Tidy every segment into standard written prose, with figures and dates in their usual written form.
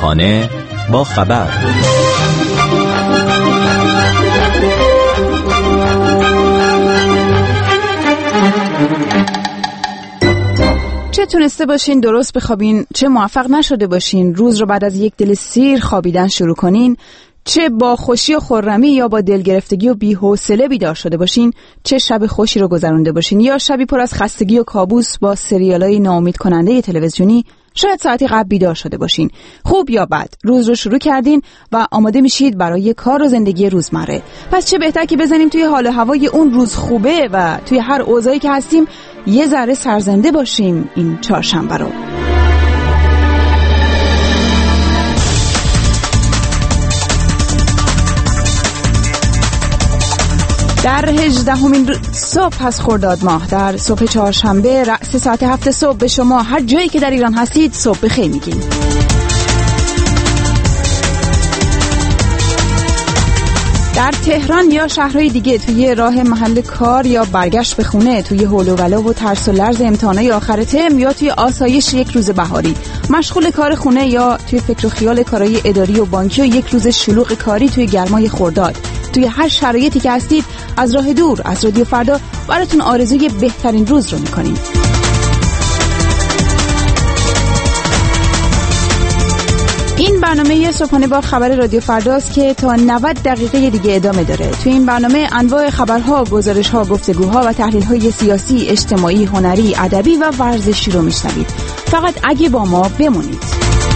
صبحانه با خبر. چه تونسته باشین درست بخوابین، چه موفق نشده باشین روز رو بعد از یک دل سیر خوابیدن شروع کنین، چه با خوشی و خرمی یا با دلگرفتگی و بی‌حوصله بیدار شده باشین، چه شب خوشی رو گذرونده باشین یا شبی پر از خستگی و کابوس با سریالای ناامید کننده تلویزیونی، شاید ساعتی قبل بیدار شده باشین. خوب یا بد روز رو شروع کردین و آماده میشید برای کار و زندگی روزمره. پس چه بهتر که بزنیم توی حال و هوای اون روز خوبه و توی هر اوضاعی که هستیم یه ذره سرزنده باشیم این چهارشنبه رو. در 18مین صبح از خرداد ماه، در صبح چهارشنبه رأس ساعت 7 صبح به شما هر جایی که در ایران هستید صبح بخیر میگیم. در تهران یا شهرهای دیگه توی راه محل کار یا برگشت به خونه، توی هول و ولا و ترس و لرز امتحانای آخر ترم یا توی آسایش یک روز بهاری، مشغول کار خونه یا توی فکر و خیال کارهای اداری و بانکی و یک روز شلوغ کاری توی گرمای خرداد، توی هر شرایطی که هستید از راه دور از رادیو فردا براتون آرزوی بهترین روز رو میکنیم. این برنامه صبحانه با خبر رادیو فرداست که تا 90 دقیقه دیگه ادامه داره. توی این برنامه انواع خبرها، گزارش‌ها، گفتگوها و تحلیل‌های سیاسی، اجتماعی، هنری، ادبی و ورزشی رو میشنوید. فقط اگه با ما بمونید.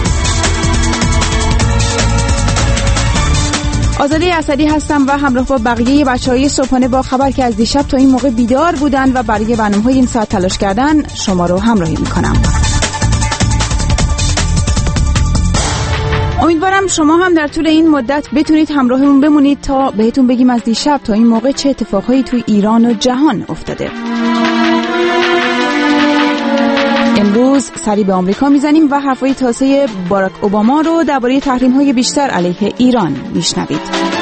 آزاده اسدی هستم و همراه با بقیه بچه‌های صبحانه با خبر که از دیشب تا این موقع بیدار بودن و برای برنامه‌های این ساعت تلاش کردن شما رو همراهی می‌کنم. امیدوارم شما هم در طول این مدت بتونید همراهمون بمونید تا بهتون بگیم از دیشب تا این موقع چه اتفاقهایی توی ایران و جهان افتاده. امروز سری به آمریکا میزنیم و حرفای تازه باراک اوباما رو درباره تحریم‌های بیشتر علیه ایران میشنوید.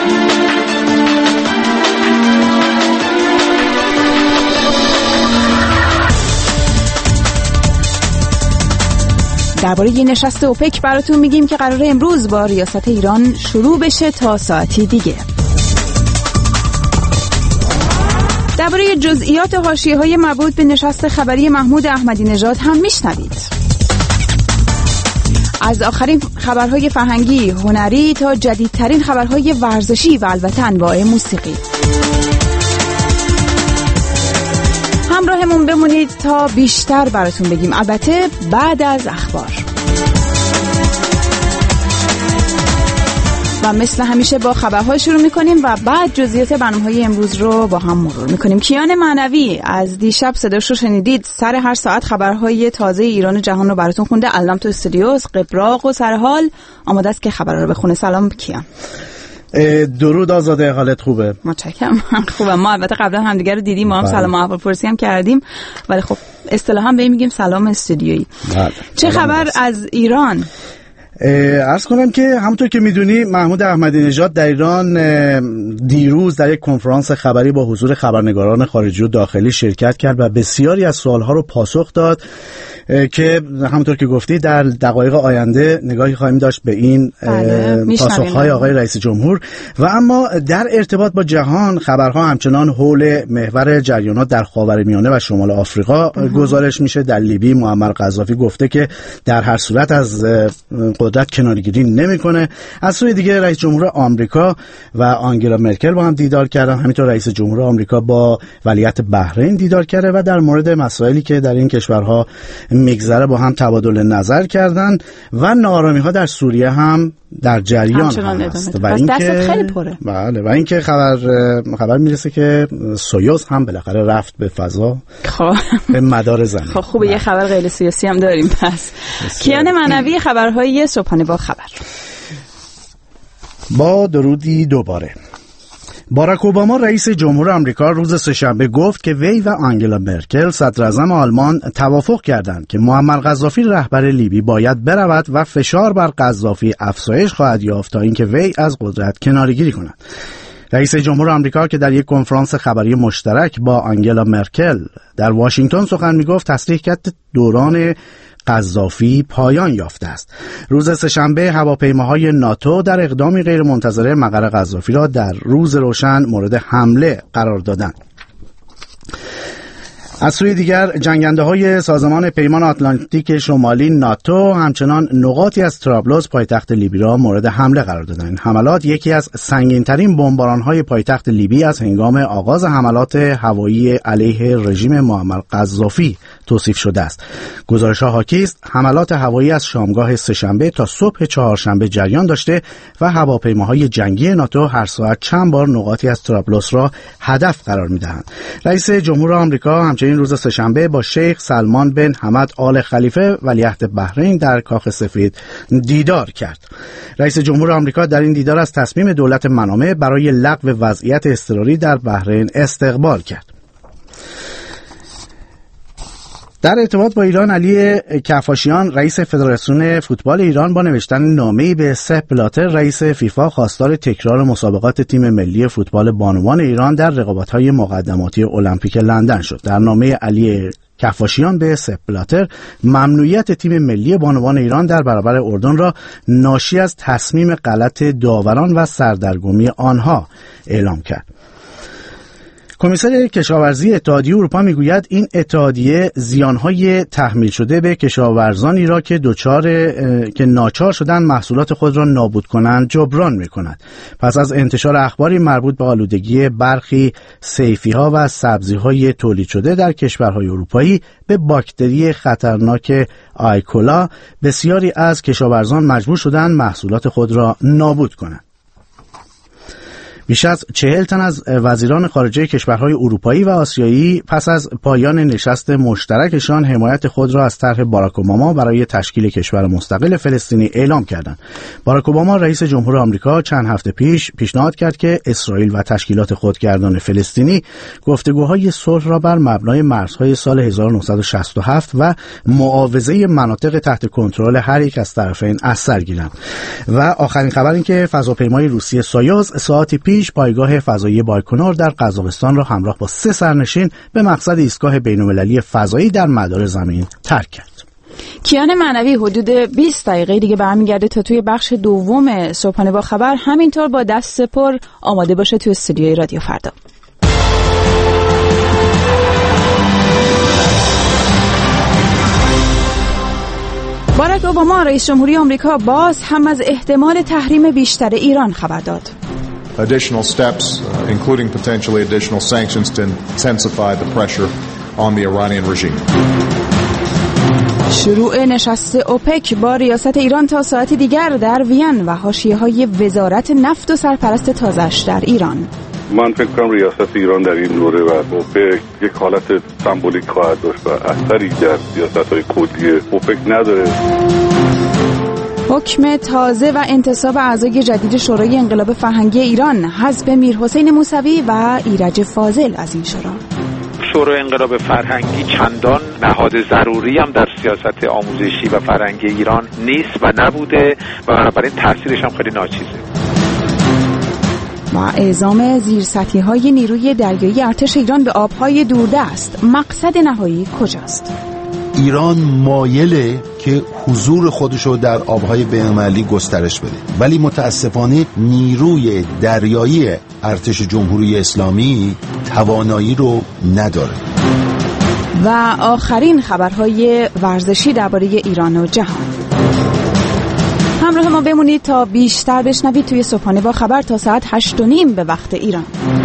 درباره یه نشست اوپک براتون میگیم که قراره امروز با ریاست ایران شروع بشه تا ساعتی دیگه. درباره جزئیات و حاشیه‌های مربوط به نشست خبری محمود احمدی نژاد هم میشنوید. از آخرین خبرهای فرهنگی، هنری تا جدیدترین خبرهای ورزشی و البته انواع موسیقی. همراهمون بمونید تا بیشتر براتون بگیم، البته بعد از اخبار. و مثل همیشه با خبرها شروع میکنیم و بعد جزئیات برنامه‌های امروز رو با هم مرور میکنیم. کیان معنوی از دیشب صداش رو شنیدید، سر هر ساعت خبرهای تازه ایران و جهان رو براتون خونده. الان تو استودیوس قبراق و سرحال آماده است که خبرها رو بخونه. سلام کیان. درود آزاده، حالت خوبه؟ متشکرم. خوبه. ما البته قبلا همدیگه رو دیدیم، ما هم سلام و احوالپرسی هم کردیم، ولی خب اصطلاحاً به این میگیم سلام استودیویی. چه خبر از ایران؟ عرض کنم که همونطور که میدونی محمود احمدی نژاد در ایران دیروز در یک کنفرانس خبری با حضور خبرنگاران خارجی و داخلی شرکت کرد و بسیاری از سوالها رو پاسخ داد که همونطور که گفتی در دقایق آینده نگاهی خواهیم داشت به این پاسخهای آقای رئیس جمهور. و اما در ارتباط با جهان خبرها همچنان حول محور جریانات در خاورمیانه و شمال آفریقا گزارش میشه. در لیبی معمر قذافی گفته که در هر صورت از قدرت کناره‌گیری نمیکنه. از سوی دیگه رئیس جمهور آمریکا و آنگلا مرکل با هم دیدار کردن، همینطور رئیس جمهور آمریکا با ولیعهد بحرین دیدار کرده و در مورد مسائلی که در این کشورها میگذره با هم تبادل نظر کردن و ناآرامی‌ها در سوریه هم در جریان هست. و این که خیلی پره. بله، و اینکه خبر میرسه که سویوز هم بالاخره رفت به فضا، به مدار زمین. خب خوبه، یه خبر غیر سیاسی هم داریم. پس کیان معنوی، خبرهای صبحانه با خبر. با درودی دوباره. باراک اوباما رئیس جمهور آمریکا روز سه‌شنبه گفت که وی و آنگلا مرکل صدراعظم آلمان توافق کردند که معمر قذافی رهبر لیبی باید برود و فشار بر قذافی افزایش خواهد یافت تا اینکه وی از قدرت کناره‌گیری کند. رئیس جمهور آمریکا که در یک کنفرانس خبری مشترک با آنگلا مرکل در واشنگتن سخن میگفت تصریح کرد دوران قذافی پایان یافته است. روز سه‌شنبه هواپیماهای ناتو در اقدامی غیرمنتظره مقر قذافی را در روز روشن مورد حمله قرار دادند. از سوی دیگر جنگنده‌های سازمان پیمان آتلانتیک شمالی ناتو همچنان نقاطی از طرابلس پایتخت لیبی را مورد حمله قرار دادند. این حملات یکی از سنگین‌ترین بمباران‌های پایتخت لیبی از هنگام آغاز حملات هوایی علیه رژیم معمر قذافی توصیف شده است. گزارش‌ها حاکی است حملات هوایی از شامگاه سه‌شنبه تا صبح چهارشنبه جریان داشته و هواپیماهای جنگی ناتو هر ساعت چند بار نقاطی از طرابلس را هدف قرار می‌دهند. رئیس جمهور آمریکا همچنین روز سه‌شنبه با شیخ سلمان بن حمد آل خلیفه ولیعهد بحرین در کاخ سفید دیدار کرد. رئیس جمهور آمریکا در این دیدار از تصمیم دولت منامه برای لغو وضعیت اضطراری در بحرین استقبال کرد. در ارتباط با ایران، علی کفاشیان رئیس فدراسیون فوتبال ایران با نوشتن نامه‌ای به سپ بلاتر رئیس فیفا خواستار تکرار مسابقات تیم ملی فوتبال بانوان ایران در رقابت‌های مقدماتی المپیک لندن شد. در نامه علی کفاشیان به سپ بلاتر ممنوعیت تیم ملی بانوان ایران در برابر اردن را ناشی از تصمیم غلط داوران و سردرگمی آنها اعلام کرد. کمیسر کشاورزی اتحادیه اروپا میگوید این اتحادیه زیانهای تحمیل شده به کشاورزانی را که ناچار شدن محصولات خود را نابود کنند جبران میکند. پس از انتشار اخباری مربوط به آلودگی برخی صیفی‌ها و سبزی‌های تولید شده در کشورهای اروپایی به باکتری خطرناک آیکولا، بسیاری از کشاورزان مجبور شدند محصولات خود را نابود کنند. بیش از 40 تن از وزیران خارجه کشورهای اروپایی و آسیایی پس از پایان نشست مشترکشان حمایت خود را از طرح باراک اوباما برای تشکیل کشور مستقل فلسطینی اعلام کردند. باراک اوباما رئیس جمهور آمریکا چند هفته پیش پیشنهاد کرد که اسرائیل و تشکیلات خودگردان فلسطینی گفتگوهای صلح را بر مبنای مرزهای سال 1967 و معاوضه مناطق تحت کنترل هر یک از طرفین از سر گیرند. و آخرین خبر این که فضاپیمای روسی سایوز ساعتی پیش پایگاه فضایی بایکنور در قزاقستان را همراه با 3 سرنشین به مقصد ایستگاه بین‌المللی فضایی در مدار زمین ترک کرد. کیان معنوی حدود 20 دقیقه دیگه برمیگرده تا توی بخش دوم صبحانه با خبر. همینطور با دست پر آماده باشه توی استودیوی رادیو فردا. باراک اوباما رئیس جمهوری آمریکا باز هم از احتمال تحریم بیشتر ایران خبر داد. Additional steps, including potentially additional sanctions to intensify the pressure on the Iranian regime. شروع نشست اوپک با ریاست ایران تا ساعت دیگر در وین و حاشیه‌های وزارت نفت و سرپرست تازه‌اش در ایران. من فکر کنم ریاست ایران در این دوره و اوپک یک حالت سمبولیک خواهد داشت و اثری در سیاست‌های کلی اوپک نداره. حکم تازه و انتصاب اعضای جدید شورای انقلاب فرهنگی ایران، حذف میرحسین موسوی و ایرج فاضل از این شورا. شورای انقلاب فرهنگی چندان نهاد ضروری هم در سیاست آموزشی و فرهنگی ایران نیست و نبوده و بنابراین تاثیرش هم خیلی ناچیزه. و اعزام زیرسطحی‌های نیروی دریایی ارتش ایران به آبهای دوردست، مقصد نهایی کجاست؟ ایران مایله که حضور خودشو در آبهای بین‌المللی گسترش بده، ولی متاسفانه نیروی دریایی ارتش جمهوری اسلامی توانایی رو نداره. و آخرین خبرهای ورزشی درباره ایران و جهان. همراه ما بمونید تا بیشتر بشنوید توی صبحانه با خبر تا ساعت 8:30 به وقت ایران.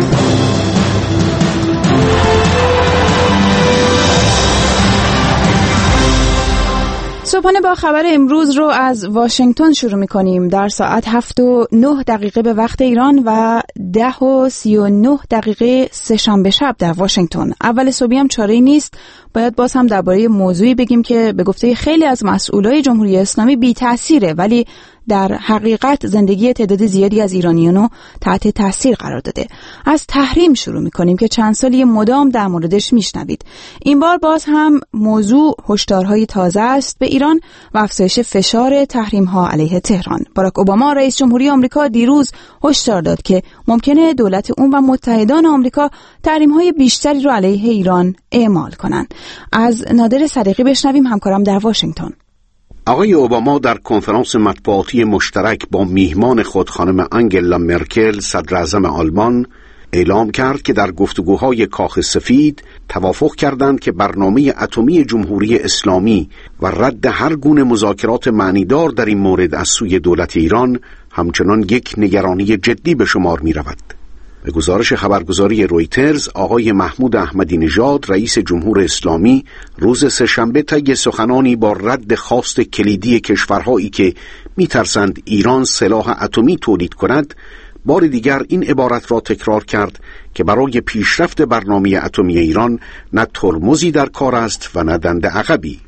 صبحانه با خبر امروز رو از واشنگتن شروع می‌کنیم. در ساعت 7:09 به وقت ایران و 10:39 سه‌شنبه شب در واشنگتن. اول صبحی هم چاره‌ای نیست، باید باز هم درباره موضوعی بگیم که به گفته خیلی از مسئولای جمهوری اسلامی بی تأثیره، ولی در حقیقت زندگی تعداد زیادی از ایرانیانو تحت تاثیر قرار داده. از تحریم شروع می‌کنیم که چند سالی مدام در موردش میشنوید. این بار باز هم موضوع هشدارهای تازه است به ایران ایران و افزایش فشار تحریم‌ها علیه تهران. باراک اوباما رئیس جمهوری آمریکا دیروز هشدار داد که ممکنه دولت اون و متحدان آمریکا تحریم‌های بیشتری رو علیه ایران اعمال کنند. از نادر صدیقی بشنویم، همکارم در واشنگتن. آقای اوباما در کنفرانس مطبوعاتی مشترک با میهمان خود خانم آنگلا مرکل صدر اعظم آلمان اعلام کرد که در گفتگوهای کاخ سفید توافق کردند که برنامه اتمی جمهوری اسلامی و رد هر گونه مذاکرات معنیدار در این مورد از سوی دولت ایران همچنان یک نگرانی جدی به شمار می رود. به گزارش خبرگزاری رویترز، آقای محمود احمدی نژاد رئیس جمهور اسلامی روز سه‌شنبه طی سخنانی با رد خواست کلیدی کشورهایی که می‌ترسند ایران سلاح اتمی تولید کند، بار دیگر این عبارت را تکرار کرد که برای پیشرفت برنامه اتمی ایران نه ترمزی در کار است و نه دنده عقبی.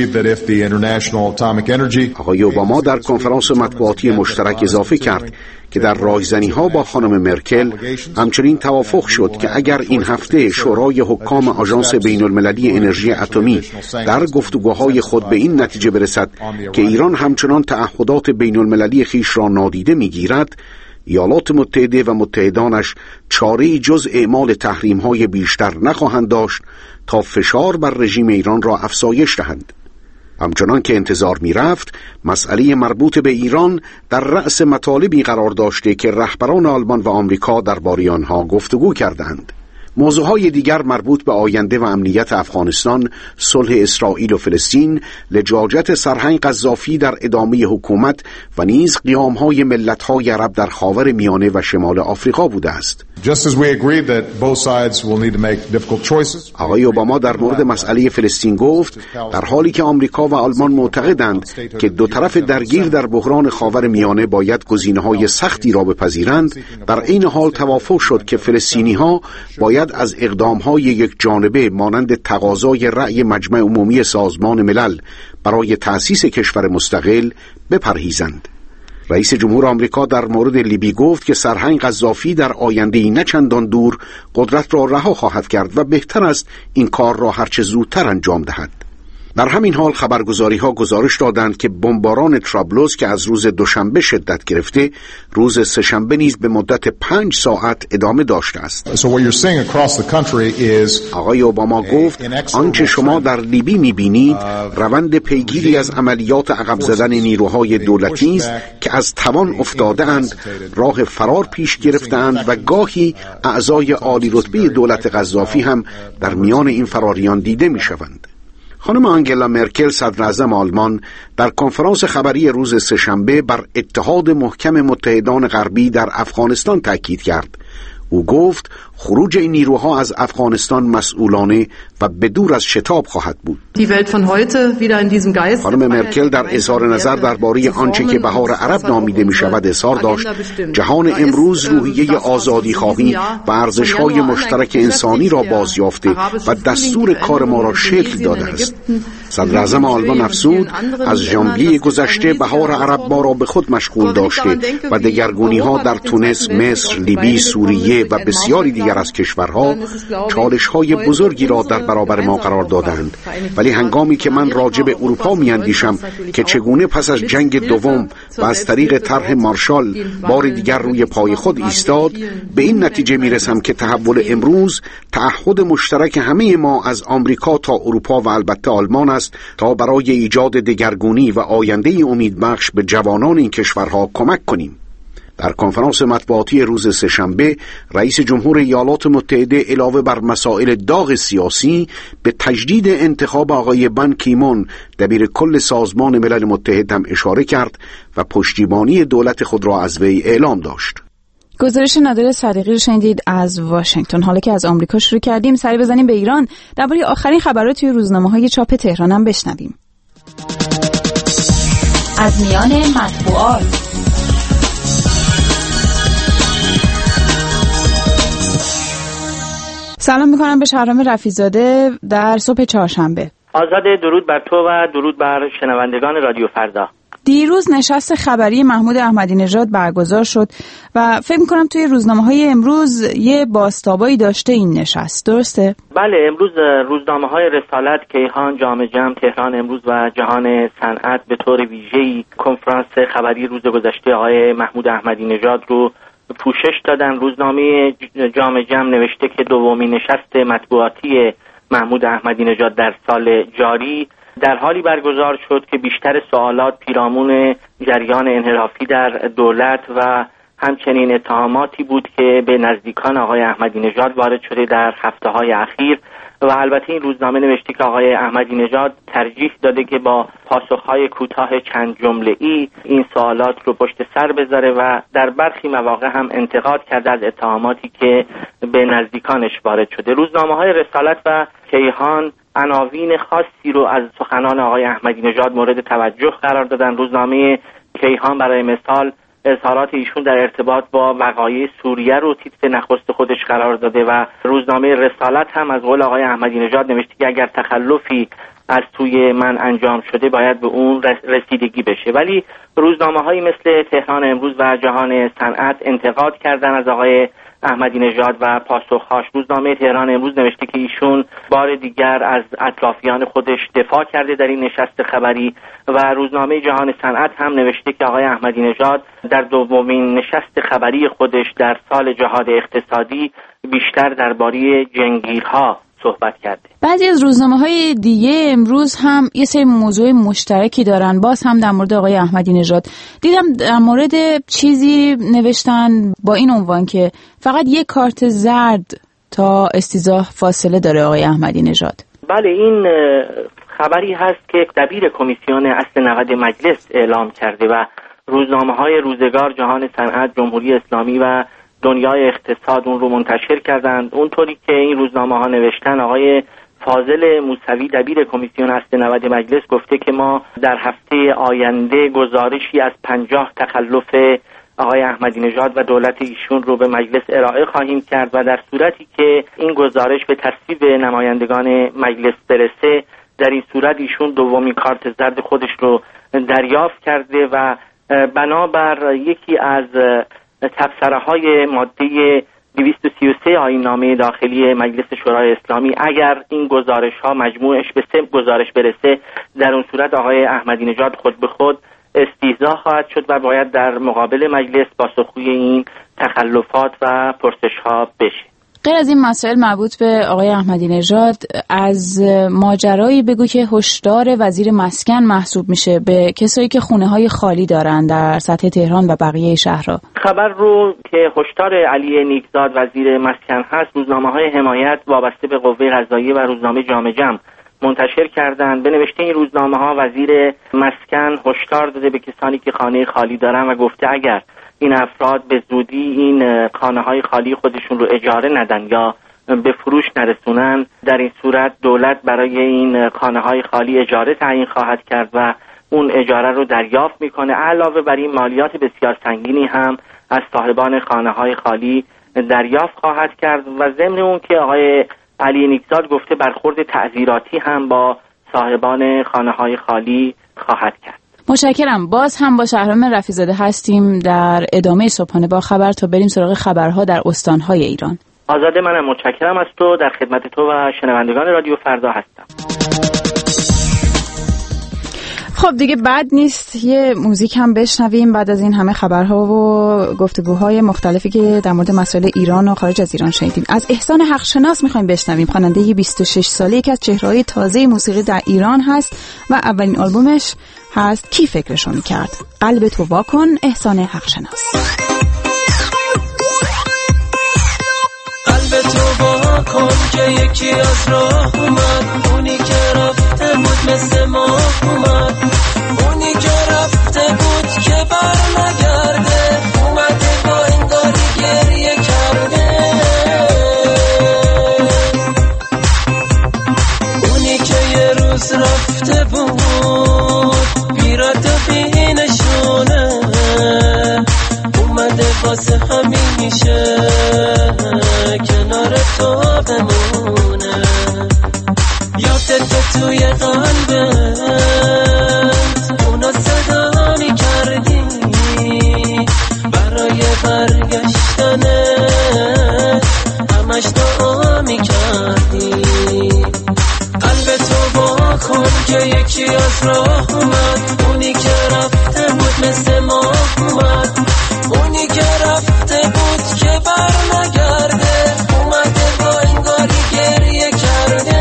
آقای اوباما در کنفرانس مطبوعاتی مشترک اضافه کرد که در راهزنی‌ها با خانم مرکل همچنین توافق شد که اگر این هفته شورای حکام آژانس بین‌المللی انرژی اتمی در گفتگوهای خود به این نتیجه برسد که ایران همچنان تعهدات بین‌المللی خویش را نادیده می‌گیرد، ایالات متحده و متحدانش چاره‌ای جز اعمال تحریم‌های بیشتر نخواهند داشت تا فشار بر رژیم ایران را افزایش دهند. همچنان که انتظار می‌رفت، مسئله مربوط به ایران در رأس مطالبی قرار داشته که رهبران آلمان و آمریکا درباره آنها گفتگو کردند. موضوعهای دیگر مربوط به آینده و امنیت افغانستان، صلح اسرائیل و فلسطین، لجاجت سرهنگ قذافی در ادامه حکومت و نیز قیام‌های ملت‌های عرب در خاور میانه و شمال آفریقا بوده است. آقای اوباما در مورد مسئله فلسطین گفت در حالی که آمریکا و آلمان معتقدند که دو طرف درگیر در بحران خاور میانه باید گزینه‌های سختی را بپذیرند، در این حال توافق شد که فلسطینی‌ها باید از اقدام‌های یک جانبه مانند تقاضای رأی مجمع عمومی سازمان ملل برای تأسیس کشور مستقل بپرهیزند. رئیس جمهور آمریکا در مورد لیبی گفت که سرهنگ قذافی در آینده‌ای نه چندان دور قدرت را رها خواهد کرد و بهتر است این کار را هرچه زودتر انجام دهد. در همین حال خبرگزاری‌ها گزارش دادند که بمباران طرابلس که از روز دوشنبه شدت گرفته، روز سه‌شنبه نیز به مدت 5 ساعت ادامه داشته است. آقای اوباما گفت آنچه شما در لیبی می‌بینید روند پیگیری از عملیات عقب زدن نیروهای دولتی است که از توان افتاده‌اند، راه فرار پیش گرفته‌اند و گاهی اعضای عالی رتبه دولت قذافی هم در میان این فراریان دیده می‌شوند. خانم آنگلا مرکل صدر اعظم آلمان در کنفرانس خبری روز سه‌شنبه بر اتحاد محکم متحدان غربی در افغانستان تاکید کرد. او گفت خروج این نیروها از افغانستان مسئولانه و بدور از شتاب خواهد بود. خانم مرکل در اظهار نظر درباره آنچه که بهار عرب نامیده می شود اظهار داشت جهان امروز روحیه آزادی خواهی و ارزش‌های مشترک انسانی را بازیافته و دستور کار ما را شکل داده است. صدر اعظم آلمان افزود از ژانویه گذشته بهار عرب ما را به خود مشغول داشته و دگرگونی‌ها در تونس، مصر، لیبی، سوریه و بسیاری دیگر از کشورها چالش‌های بزرگی را در برابر ما قرار دادند، ولی هنگامی که من راجع به اروپا می‌اندیشم که چگونه پس از جنگ دوم و از طریق طرح مارشال بار دیگر روی پای خود ایستاد، به این نتیجه می‌رسم که تحول امروز تعهد مشترک همه ما از آمریکا تا اروپا و البته آلمان است تا برای ایجاد دگرگونی و آینده امیدبخش به جوانان این کشورها کمک کنیم. در کنفرانس مطبوعاتی روز سه‌شنبه رئیس جمهور ایالات متحده علاوه بر مسائل داغ سیاسی به تجدید انتخاب آقای بان کی مون دبیر کل سازمان ملل متحد هم اشاره کرد و پشتیبانی دولت خود را از وی اعلام داشت. گزارش نادر صدیقی رو شنیدید از واشنگتن. حالا که از آمریکا شروع کردیم، سری بزنیم به ایران. درباره آخرین خبرات توی روزنامه‌های چاپ تهران هم بشنویم. از میان مطبوعات سلام میکنم به شهرام رفیع‌زاده در صبح چهارشنبه. آزاده، درود بر تو و درود بر شنوندگان رادیو فردا. دیروز نشست خبری محمود احمدی نژاد برگزار شد و فکر می‌کنم توی روزنامه‌های امروز یه بازتابایی داشته این نشست، درسته؟ بله، امروز روزنامه‌های رسالت، کیهان، جامع جم، تهران امروز و جهان صنعت به طور ویژه‌ای کنفرانس خبری روز گذشته آقای محمود احمدی نژاد رو پوشش دادن. روزنامه جامع جم نوشته که دومین نشست مطبوعاتی محمود احمدی نژاد در سال جاری در حالی برگزار شد که بیشتر سوالات پیرامون جریان انحرافی در دولت و همچنین اتهاماتی بود که به نزدیکان آقای احمدی نژاد وارد شده در هفته‌های اخیر و البته این روزنامه نوشته که آقای احمدی نژاد ترجیح داده که با پاسخ‌های کوتاه چند جمله‌ای این سوالات رو پشت سر بذاره و در برخی مواقع هم انتقاد کرده از اتهاماتی که به نزدیکانش وارد شده. روزنامه‌های رسالت و کیهان عناوین خاصی رو از سخنان آقای احمدی نژاد مورد توجه قرار دادن. روزنامه کیهان برای مثال اظهارات ایشون در ارتباط با وقایع سوریه رو تیتر نخست خودش قرار داده و روزنامه رسالت هم از قول آقای احمدی نژاد نوشته که اگر تخلفی از سوی من انجام شده باید به اون رسیدگی بشه. ولی روزنامه‌هایی مثل تهران امروز و جهان صنعت انتقاد کردن از آقای احمدی نژاد و پاسخهاش. روزنامه تهران امروز نوشته که ایشون بار دیگر از اطرافیان خودش دفاع کرده در این نشست خبری و روزنامه جهان صنعت هم نوشته که آقای احمدی نژاد در دومین نشست خبری خودش در سال جهاد اقتصادی بیشتر درباره جنگیرها صحبت کرده. بعضی از روزنامه‌های دیگه امروز هم یه سری موضوع مشترکی دارن، باز هم در مورد آقای احمدی نژاد. دیدم در مورد چیزی نوشتن با این عنوان که فقط یک کارت زرد تا استیضاح فاصله داره آقای احمدی نژاد. بله، این خبری هست که دبیر کمیسیون اصل 90 مجلس اعلام کرده و روزنامه‌های روزگار، جهان صنعت، جمهوری اسلامی و دنیای اقتصاد اون رو منتشر کردند. اونطوری که این روزنامه‌ها نوشتن، آقای فاضل موسوی دبیر کمیسیون اصل 90 مجلس گفته که ما در هفته آینده گزارشی از 50 تخلف آقای احمدی نژاد و دولت ایشون رو به مجلس ارائه خواهیم کرد و در صورتی که این گزارش به تصویب نمایندگان مجلس برسه، در این صورت ایشون دومین کارت زرد خودش رو دریافت کرده و بنابر یکی از تبصره‌های ماده 233 آیین‌نامه داخلی مجلس شورای اسلامی، اگر این گزارش‌ها مجموعش به 3 گزارش برسه، در اون صورت آقای احمدی نژاد خود به خود استیضاح خواهد شد و باید در مقابل مجلس پاسخگوی این تخلفات و پرسش‌ها بشه. غیر از این مسائل مربوط به آقای احمدی نژاد، از ماجرایی بگو که هشدار وزیر مسکن محسوب میشه به کسایی که خونه‌های خالی دارن در سطح تهران و بقیه شهرها. خبر رو که هشدار علی نیکزاد وزیر مسکن هست، روزنامه‌های حمایت وابسته به قوه قضاییه و روزنامه جامع جم منتشر کردند. به نوشته این روزنامه‌ها وزیر مسکن هشدار داده به کسانی که خانه خالی دارن و گفته اگر این افراد به زودی این خانه‌های خالی خودشون رو اجاره ندن یا به فروش نرسونن، در این صورت دولت برای این خانه‌های خالی اجاره تعیین خواهد کرد و اون اجاره رو دریافت میکنه. علاوه بر این مالیات بسیار سنگینی هم از صاحبان خانه‌های خالی دریافت خواهد کرد و ضمن اون که آقای علی نیکزاد گفته برخورد تعزیراتی هم با صاحبان خانه‌های خالی خواهد کرد. متشکرم. باز هم با شهرام رفیع‌زاده هستیم در ادامه صبحانه با خبر تا بریم سراغ خبرها در استان‌های ایران. آزاده، منم متشکرم از تو، در خدمت تو و شنوندگان رادیو فردا هستم. خب دیگه بد نیست یه موزیک هم بشنویم بعد از این همه خبرها و گفتگوهای مختلفی که در مورد مسائل ایران و خارج از ایران شنیدیم. از احسان حقشناس میخوایم بشنویم. خواننده 26 ساله، یکی از چهره‌های تازه موسیقی در ایران هست و اولین آلبومش هست کی فکرشو میکرد. قلب تو وا کن، احسان حقشناس. قلب تو وا کن که یکی از راه اومد، اونی که رفته بود مثل ما اومد، اونی که رفته بود که بر نگرده، اومده با انگاری گریه کرده، اونی که یه روز رفته بود بیرد و بینشونه، اومده واسه همیشه کنار تو بمونه، یادت توی قلبت اونا صدا یکی از راه اومد، اونی که رفته بود مثل ما اومد، اونی که رفته بود که بر نگرده، اومده با انگاری گریه کرده.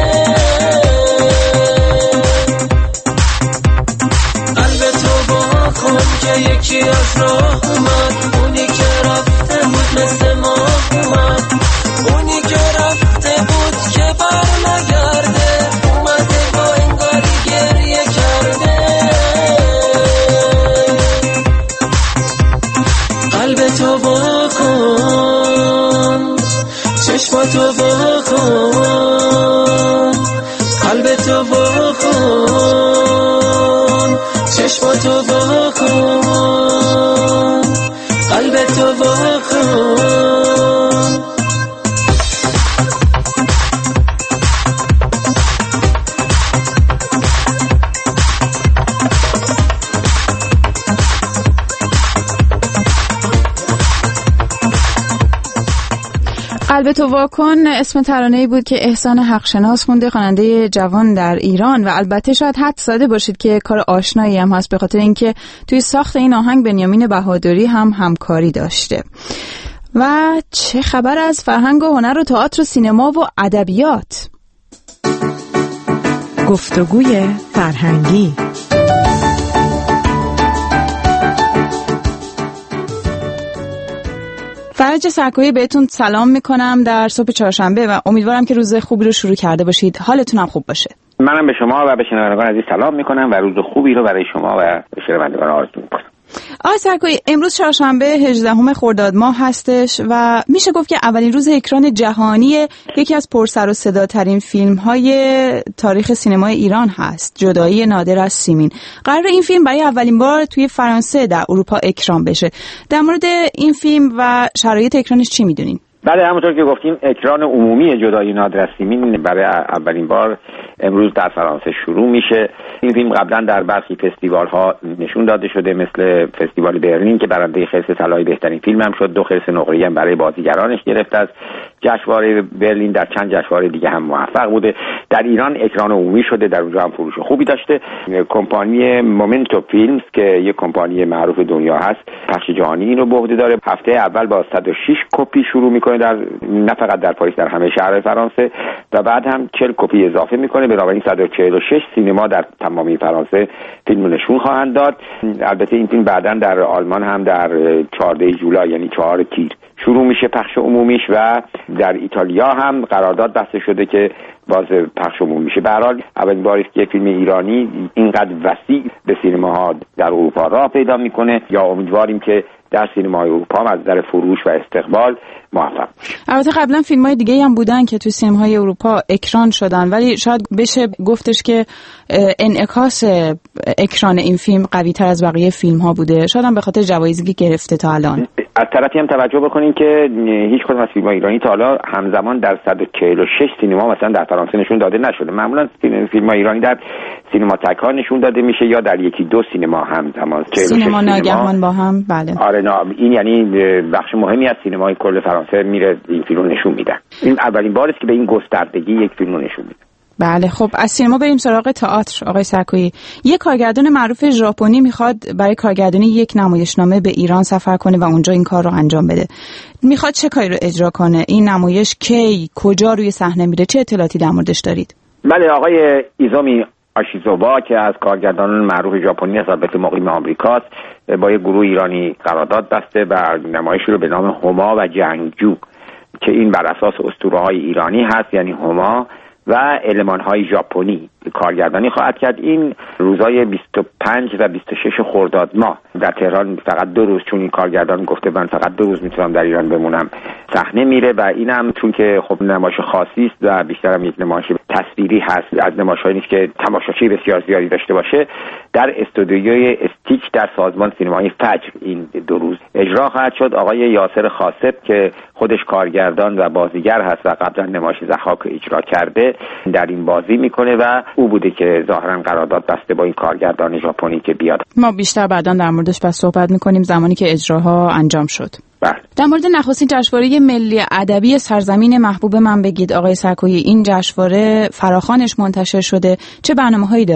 قلبتو وا کن که یکی از راه اومد، اونی که رفته بود مثل ما اومد، اونی که رفته بود که بر نگرده، اومده با انگاری گریه کرده. قلبتو وا کن، چشماتو وا کن، قلبتو وا کن، چشماتو وا کن، قلبتو وا کن. قلبتو وا کن اسم ترانه‌ای بود که احسان حقشناس خونده، خواننده جوان در ایران، و البته شاید حد زده باشید که کار آشنایی هم هست، به خاطر اینکه توی ساخت این آهنگ بنیامین بهادری هم همکاری داشته. و چه خبر از فرهنگ و هنر و تئاتر و سینما و ادبیات؟ گفتگوی فرهنگی. فرج سرکویی بهتون سلام میکنم در صبح چهارشنبه و امیدوارم که روز خوبی رو شروع کرده باشید. حالتون هم خوب باشه. منم به شما و به شنوندگان عزیز سلام میکنم و روز خوبی رو برای شما و شنوندگان آرزو میکنم. آقای سرکویی، امروز چهارشنبه 18 خرداد ماه هستش و میشه گفت که اولین روز اکران جهانی یکی از پرسر و صداترین فیلم‌های تاریخ سینمای ایران هست، جدایی نادر از سیمین. قرار این فیلم برای اولین بار توی فرانسه در اروپا اکران بشه. در مورد این فیلم و شرایط اکرانش چی میدونین؟ بله، همونطور که گفتیم اکران عمومی جدایی نادر از سیمین برای اولین بار امروز در فرانسه شروع میشه. این فیلم قبلا در برخی فستیوال ها نشون داده شده، مثل فستیوال برلین که برنده خرس طلای بهترین فیلم هم شد، 2 خرس نقره‌ای هم برای بازیگرانش گرفت از جشنواره برلین، در چند جشنواره دیگه هم موفق بوده. در ایران اکران عمومی شده، در اونجا هم فروش خوبی داشته. کمپانی مومنتو فیلمز که یک کمپانی معروف دنیا هست، پخش جهانی اینو به عهده داره. هفته اول با 106 کپی شروع میکنه، در نه فقط در پاریس، در همه شهرهای فرانسه، و بعد هم 40 کپی اضافه میکنه. بنابراین 146 سینما در تمامی فرانسه فیلم رو نشون خواهند داد. البته این فیلم بعداً در آلمان هم در 14 جولای یعنی 4 تیر شروع میشه پخش عمومیش، و در ایتالیا هم قرارداد بسته شده که باز پخش عمومی میشه. به هر حال اولین بار است که یک فیلم ایرانی اینقدر وسیع به سینماها در اروپا راه پیدا میکنه، یا امیدواریم که در سینمای اروپا هم از نظر فروش و استقبال موفق بشه. البته قبلا فیلم‌های دیگه هم بودن که تو سینماهای اروپا اکران شدن، ولی شاید بشه گفتش که انعکاس اکران این فیلم قوی‌تر از بقیه فیلم‌ها بوده، شاید هم به خاطر جوایزی که گرفته تا الان. از طرفی هم توجه بکنین که هیچ کدوم از فیلم‌های ایرانی تا حالا همزمان در 146 سینما مثلا در فرانسه نشون داده نشده. معمولا فیلم‌های ایرانی در سینما تک‌ها نشون داده میشه یا در یکی دو سینما همزمان. سینما ناگهان با هم. بله. آره، این یعنی بخش مهمی از سینمای کل فرانسه میره این فیلم رو نشون میدن. این اولین بار است که به این گستردگی یک فیلم رو نشون میده. بله، خب از سینما بریم سراغ تئاتر. آقای سرکویی، یک کارگردان معروف ژاپنی میخواد برای کارگردانی یک نمایشنامه به ایران سفر کنه و اونجا این کار رو انجام بده. میخواد چه کاری رو اجرا کنه؟ این نمایش کی، کجا روی صحنه میره؟ چه اطلاعاتی در موردش دارید؟ بله، آقای ایزومی آشیزووا که از کارگردانان معروف ژاپنی است، البته مقیم آمریکاست، با یک گروه ایرانی قرارداد بسته و نمایشی رو به نام هما و جنگجو که این بر اساس اسطوره‌های ایرانی هست، یعنی هما و المان‌های ژاپنی کارگردانی خواهد کرد. این روزهای 25 و 26 خرداد ماه در تهران فقط 2 روز، چون این کارگردان گفته من فقط 2 روز میتونم در ایران بمونم، صحنه میره. و اینم چون که خب نمایش خاصی است و بیشتر هم یک نمایش تصویری هست، از نمایش‌هایی نیست که تماشاچی بسیار زیادی داشته باشه، در استودیوی استیک در سازمان سینمایی فجر این 2 روز اجرا خواهد شد. آقای یاسر خاسب که خودش کارگردان و بازیگر هست و قبلا نمایش ضحاک اجرا کرده در این بازی میکنه و او بوده که ظاهرا قرارداد بسته با این کارگردان ژاپنی که بیاد. ما بیشتر بعداً در موردش بس صحبت میکنیم زمانی که اجراها انجام شد. بله. در مورد نخستین جشنواره ملی ادبی سرزمین محبوب من بگید آقای سرکویی، این جشنواره فراخوانش منتشر شده، چه برنامه‌هایی داره؟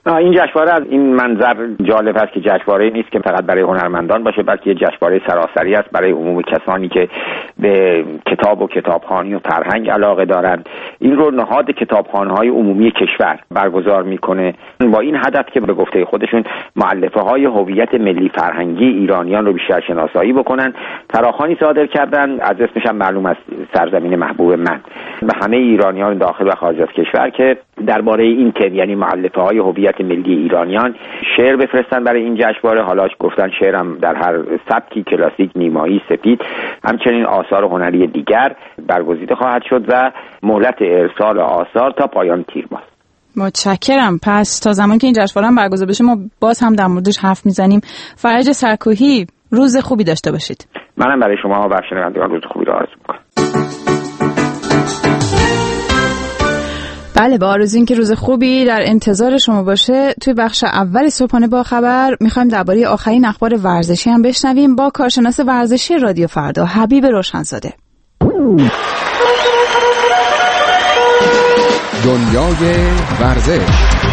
این جشنواره از این منظر جالب است که جشنواره نیست که فقط برای هنرمندان باشه، بلکه یه جشنواره سراسری است برای عموم کسانی که به کتاب و کتابخوانی و فرهنگ علاقه دارند. این رو نهاد کتابخانه‌های عمومی کشور برگزار میکنه با این هدف که به گفته خودشون مؤلفه‌های هویت ملی فرهنگی ایرانیان رو بیشتر شناسایی بکنن. فراخوانی صادر کردن، از اسمش هم معلوم است، سرزمین محبوب من، به همه ایرانیان داخل و خارج از کشور که درباره این تم، یعنی مؤلفه‌های هویت ملی ایرانیان، شعر بفرستن برای این جشنواره. حالا گفتن شعرم در هر سبکی، کلاسیک، نیمایی، سپید، همچنین آثار هنری دیگر برگزیده خواهد شد و مهلت ارسال آثار تا پایان تیر ماه. متشکرم. پس تا زمان که این جشنواره هم برگزار بشه ما باز هم در موردش حرف میزنیم. فرج سرکوهی، روز خوبی داشته باشید. منم برای شما و شنوندگان روز خوبی را آرزو می‌کنم. بله، با آرزوی این که روز خوبی در انتظار شما باشه. توی بخش اول صبحانه با خبر میخوایم درباره آخرین اخبار ورزشی هم بشنویم با کارشناس ورزشی رادیو فردا حبیب روشنزاده. دنیای ورزش.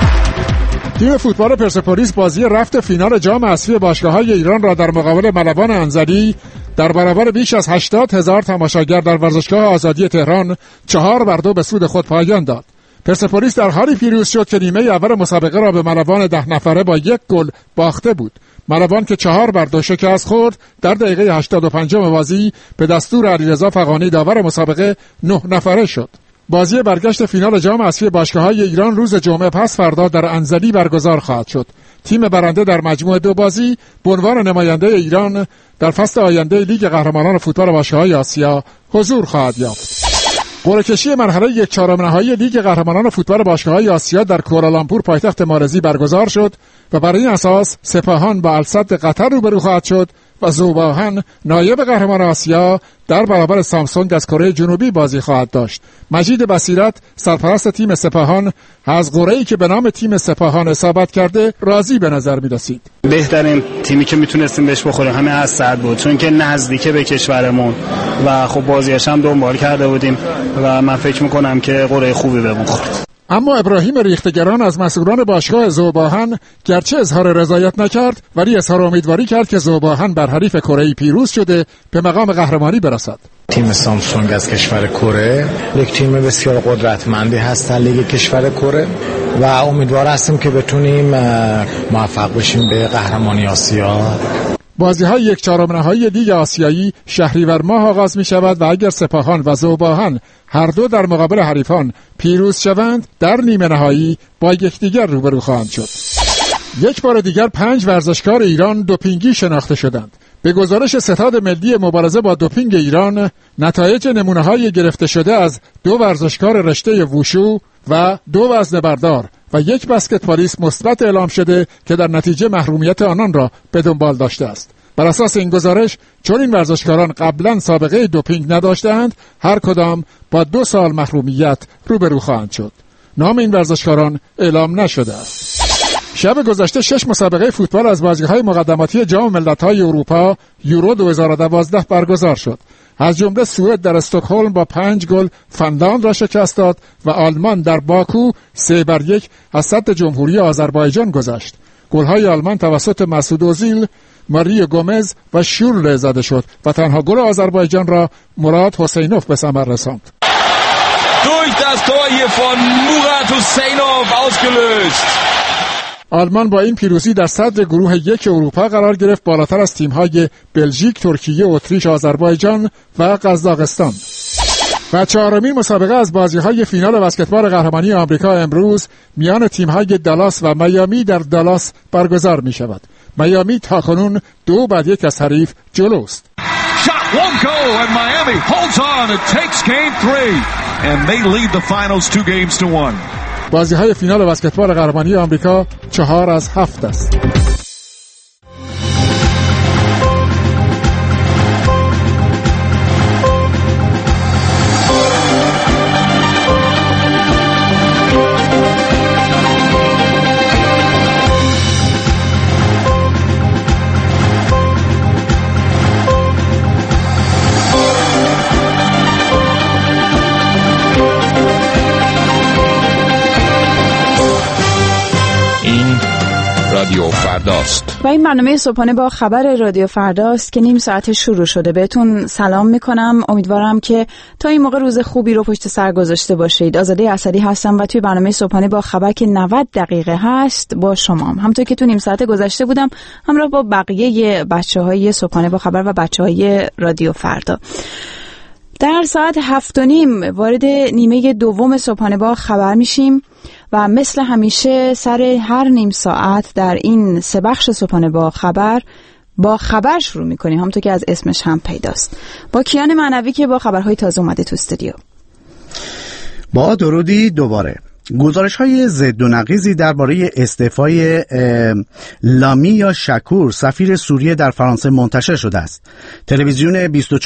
تیم فوتبال پرسپولیس بازی رفت فینال جام اسفی باشگاه‌های ایران را در مقابل ملوان انزلی در برابر بیش از 80,000 تماشاگر در ورزشگاه آزادی تهران 4-2 به سود خود پایان داد. پرسپولیس در حالی پیروز شد که نیمه اول مسابقه را به ملوان 10 نفره با 1 گل باخته بود. ملوان که 4-2 شکست خورد در دقیقه 85 بازی به دستور علیرضا فغانی داور مسابقه 9 نفره شد. بازی برگشت فینال جام اسفی باشگاه‌های ایران روز جمعه پس فردا در انزلی برگزار خواهد شد. تیم برنده در مجموع 2 بازی به عنوان نماینده ایران در فصل آینده لیگ قهرمانان فوتبال باشگاه‌های آسیا حضور خواهد یافت. قرعه کشی مرحله 1/4 نهایی لیگ قهرمانان فوتبال باشگاه‌های آسیا در کوالالامپور پایتخت مالزی برگزار شد و بر این اساس سپاهان با الصد قطر روبرو خواهد شد و ذوباهن نایب قهرمان آسیا در برابر سامسونگ از کره جنوبی بازی خواهد داشت. مجید بصیرت سرپرست تیم سپاهان از قرعه‌ای که به نام تیم سپاهان اصابت کرده راضی به نظر می‌رسید. بهترین تیمی که میتونستیم بهش بخوریم همه اسد بود، چون که نزدیکه به کشورمون و خب بازیاش هم دنبال کرده بودیم و من فکر می‌کنم که قرعه خوبی بهمون خورد. اما ابراهیم ریختگران از مسئولان باشگاه ذوباهن گرچه اظهار رضایت نکرد ولی اظهار امیدواری کرد که ذوباهن بر حریف کره‌ای پیروز شده به مقام قهرمانی برسد. تیم سامسونگ از کشور کره یک تیم بسیار قدرتمندی هست در لیگ کشور کره و امیدوار هستیم که بتونیم موفق بشیم به قهرمانی آسیا. بازی‌های 1/4 نهایی لیگ آسیایی شهریور ماه آغاز می‌شود و اگر سپاهان و ذوباهن هر دو در مقابل حریفان پیروز شوند در نیمه نهایی با یکدیگر روبرو خواهند شد. یک بار دیگر 5 ورزشکار ایران دوپینگی شناخته شدند. به گزارش ستاد ملی مبارزه با دوپینگ ایران، نتایج نمونه‌های گرفته شده از 2 ورزشکار رشته ووشو و 2 وزنه‌بردار و 1 بسکتبالیست مثبت اعلام شده که در نتیجه محرومیت آنان را به دنبال داشته است. بر اساس این گزارش، چون این ورزشکاران قبلا سابقه دوپینگ نداشتند، هر کدام با 2 سال محرومیت روبرو خواهند شد. نام این ورزشکاران اعلام نشده است. شب گذشته 6 مسابقه فوتبال از بازی‌های مقدماتی جام ملت‌های اروپا یورو 2012 برگزار شد. از جمله سوئد در استکهلم با 5 گل فنلاند را شکست داد و آلمان در باکو 3-1 از صدر جمهوری آذربایجان گذشت. گل‌های آلمان توسط مسعود اوزیل، ماریو گومز و شورل زده شد و تنها گل آذربایجان را مراد حسینوف به ثمر رساند. durch das Tor hier von Murat Huseinov ausgelöst. آلمان با این پیروزی در صدر گروه 1 اروپا قرار گرفت، بالاتر از تیم‌های بلژیک، ترکیه، اتریش، آذربایجان و قزاقستان. و 4مین مسابقه از بازی‌های فینال بسکتبال قهرمانی آمریکا امروز میان تیم‌های دالاس و میامی در دالاس برگزار می‌شود. میامی تاکنون 2-1 از حریف جلوست. Shot won't go and Miami holds on and takes game 3 and they lead the finals 2-1. بازی‌های فینال بسکتبال قهرمانی آمریکا 4-7 است. رادیو فرداست و این برنامه صبحانه با خبر رادیو فرداست که نیم ساعت شروع شده. بهتون سلام میکنم. امیدوارم که تا این موقع روز خوبی رو پشت سر گذاشته باشید. آزاده اسدی هستم و توی برنامه صبحانه با خبر که 90 دقیقه هست با شما. همونطور که تو نیم ساعت گذشته بودم همراه با بقیه بچه‌های صبحانه با خبر و بچه‌های رادیو فردا. در ساعت 7:30 وارد نیمه دوم صبحانه با خبر میشیم و مثل همیشه سر هر نیم ساعت در این سه بخش صبحانه با خبر شروع میکنیم، همونطور که از اسمش هم پیداست. با کیان معنوی که با خبرهای تازه اومده تو استودیو. با درودی دوباره. گزارش‌های ضد و نقیضی درباره استعفای لامی یا شکور سفیر سوریه در فرانسه منتشر شده است. تلویزیون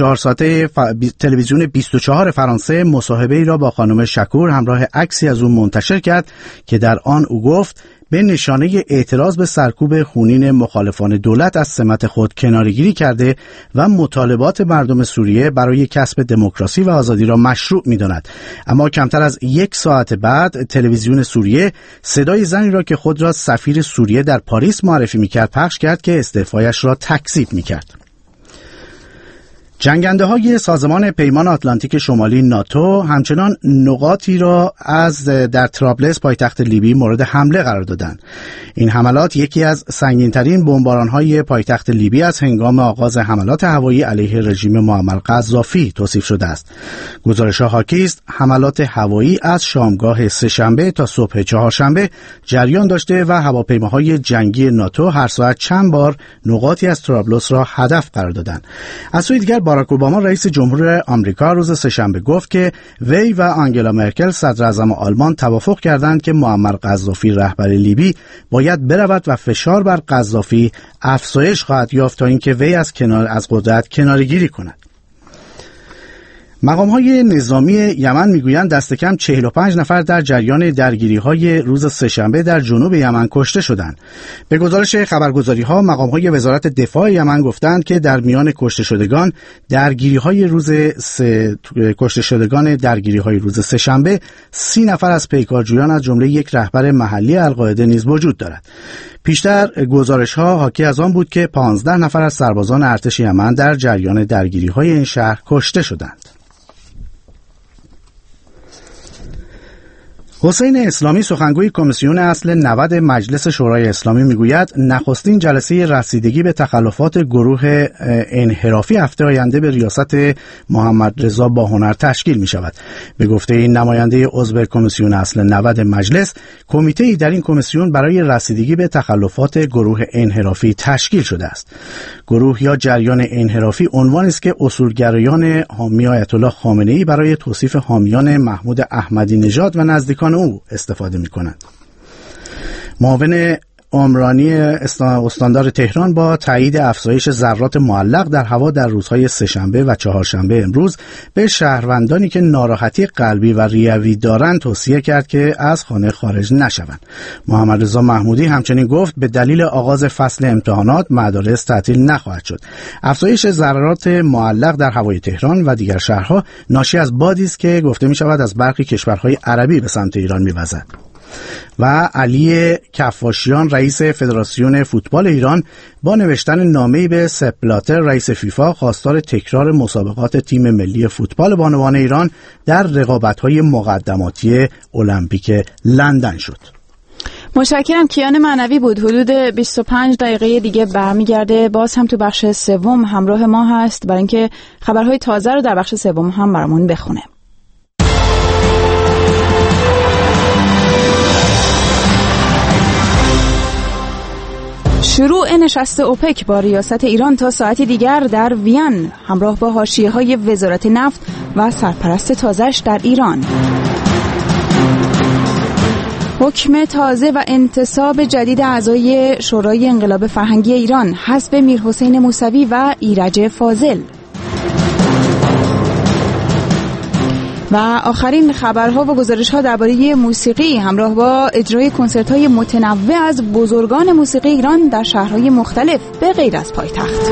24 فرانسه مصاحبه‌ای را با خانم شکور همراه عکسی از او منتشر کرد که در آن او گفت به نشانه اعتراض به سرکوب خونین مخالفان دولت از سمت خود کناره‌گیری کرده و مطالبات مردم سوریه برای کسب دموکراسی و آزادی را مشروع می‌داند. اما کمتر از یک ساعت بعد تلویزیون سوریه صدای زنی را که خود را سفیر سوریه در پاریس معرفی می‌کرد پخش کرد که استعفایش را تکذیب می‌کرد. جنگنده های سازمان پیمان آتلانتیک شمالی ناتو همچنان نقاطی را در طرابلس پایتخت لیبی مورد حمله قرار دادند. این حملات یکی از سنگین‌ترین بمباران های پایتخت لیبی از هنگام آغاز حملات هوایی علیه رژیم معمر قذافی توصیف شده است. گزارش‌ها حاکی است حملات هوایی از شامگاه سه‌شنبه تا صبح چهارشنبه جریان داشته و هواپیماهای جنگی ناتو هر ساعت چند بار نقاطی از طرابلس را هدف قرار دادند. از سوی دیگر باراک اوباما رئیس جمهور آمریکا روز سه‌شنبه گفت که وی و آنگلا مرکل صدر اعظم آلمان توافق کردند که معمر قذافی رهبر لیبی باید برود و فشار بر قذافی افزایش خواهد یافت تا اینکه وی از قدرت کناره‌گیری کند. مقام‌های نظامی یمن میگویند دست کم 45 نفر در جریان درگیری‌های روز سه‌شنبه در جنوب یمن کشته شدند. به گزارش خبرگزاری‌ها مقام‌های وزارت دفاع یمن گفتند که در میان کشته شدگان درگیری‌های روز سه‌شنبه 30 نفر از پیکارجویان از جمله یک رهبر محلی القاعده نیز وجود دارد. پیشتر گزارش‌ها حاکی از آن بود که 15 نفر از سربازان ارتش یمن در جریان درگیری‌های این شهر کشته شدند. حسین اسلامی سخنگوی کمیسیون اصل 90 مجلس شورای اسلامی میگوید نخستین جلسه رسیدگی به تخلفات گروه انحرافی هفته آینده به ریاست محمد رضا باهنر تشکیل می شود. به گفته این نماینده عضو کمیسیون اصل 90 مجلس، کمیته‌ای در این کمیسیون برای رسیدگی به تخلفات گروه انحرافی تشکیل شده است. گروه یا جریان انحرافی عنوانی است که اصولگرایان حامی آیت الله خامنه‌ای برای توصیف حامیان محمود احمدی نژاد و نزدیکان او استفاده می‌کنند. معاون عمرانی استاندار تهران با تایید افزایش ذرات معلق در هوا در روزهای سه‌شنبه و چهارشنبه امروز به شهروندانی که ناراحتی قلبی و ریوی دارند توصیه کرد که از خانه خارج نشوند. محمد رضا محمودی همچنین گفت به دلیل آغاز فصل امتحانات مدارس تعطیل نخواهد شد. افزایش ذرات معلق در هوای تهران و دیگر شهرها ناشی از بادی است که گفته می شود از برخی کشورهای عربی به سمت ایران می‌وزد. و علی کفاشیان رئیس فدراسیون فوتبال ایران با نوشتن نامه‌ای به سپ بلاتر رئیس فیفا خواستار تکرار مسابقات تیم ملی فوتبال بانوان ایران در رقابت‌های مقدماتی المپیک لندن شد. متشکرم. کیان معنوی بود. حدود 25 دقیقه دیگه برمیگرده. باز هم تو بخش سوم همراه ما هست برای اینکه خبرهای تازه رو در بخش سوم هم برامون بخونه. شروع نشست اوپک با ریاست ایران تا ساعتی دیگر در وین همراه با حاشیه‌های وزارت نفت و سرپرست تازه‌اش در ایران. حکم تازه و انتصاب جدید اعضای شورای انقلاب فرهنگی ایران حذف میرحسین موسوی و ایرج فاضل. و آخرین خبرها و گزارش‌ها درباره موسیقی همراه با اجرای کنسرت‌های متنوع از بزرگان موسیقی ایران در شهرهای مختلف به غیر از پایتخت.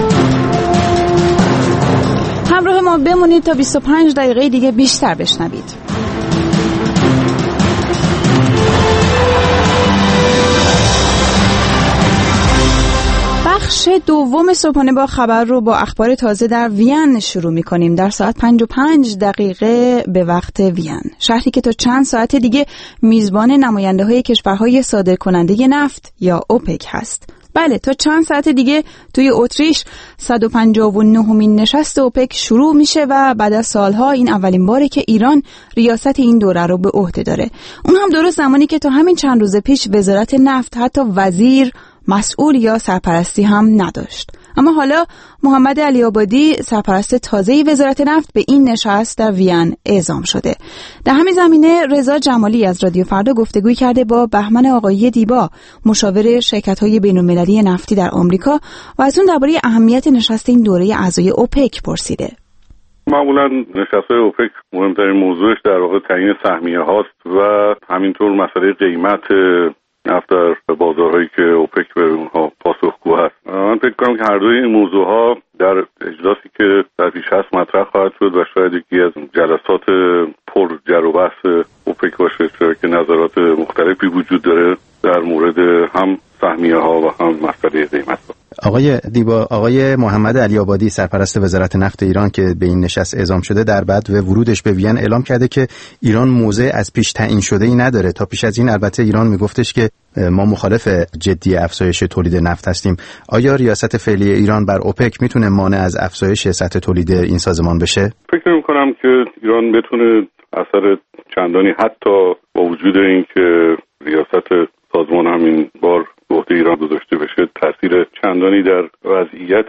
همراه ما بمونید تا 25 دقیقه دیگه بیشتر بشنوید. بخش دوم صبحانه با خبر رو با اخبار تازه در وین شروع می‌کنیم. در ساعت 5:05 به وقت وین، شهری که تا چند ساعت دیگه میزبان نماینده‌های کشورهای صادرکننده نفت یا اوپک هست. بله، تا چند ساعت دیگه توی اتریش 159مین نشست اوپک شروع میشه و بعد از سالها این اولین باره که ایران ریاست این دوره رو به عهده داره. اون هم درست زمانی که تا همین چند روز پیش وزارت نفت حتی وزیر، مسئول یا سرپرستی هم نداشت. اما حالا محمد علی‌آبادی، سرپرست تازه وزارت نفت، به این نشست در وین اعزام شده. در همین زمینه رضا جمالی از رادیو فردا گفتگوی کرده با بهمن آقایی دیبا، مشاور شرکت‌های بین‌المللی نفتی در آمریکا، و از اون درباره اهمیت نشست این دوره اعضای اوپک پرسیده. معمولا نشست‌های اوپک مهمترین موضوعش در واقع تعیین سهمیه هاست و همینطور مسئله قیمت نفت در بازارهایی که اوپک به اونها پاسخگو هست. من فکر کنم که هر دوی این موضوعها در اجلاسی که در پیش هست مطرح خواهد شد و شاید یکی از جلسات پر جر و بحث اوپک باشه، چرا که نظرات مختلفی وجود داره در مورد هم سهمیه ها و هم مسئله قیمت ها. آقای دیبا، آقای محمد علی‌آبادی، سرپرست وزارت نفت ایران که به این نشست اعزام شده، در بعد و ورودش به وین اعلام کرده که ایران موضع از پیش تعیین شده‌ای نداره. تا پیش از این البته ایران میگفتش که ما مخالف جدی افزایش تولید نفت هستیم. آیا ریاست فعلی ایران بر اوپک میتونه مانع از افزایش سطح تولید این سازمان بشه؟ فکر نمی‌کنم که ایران بتونه اثر چندانی، حتی با وجود اینکه ریاست سازمان همین بار به عهده ایران گذاشته بشه، تاثیر چندانی در وضعیت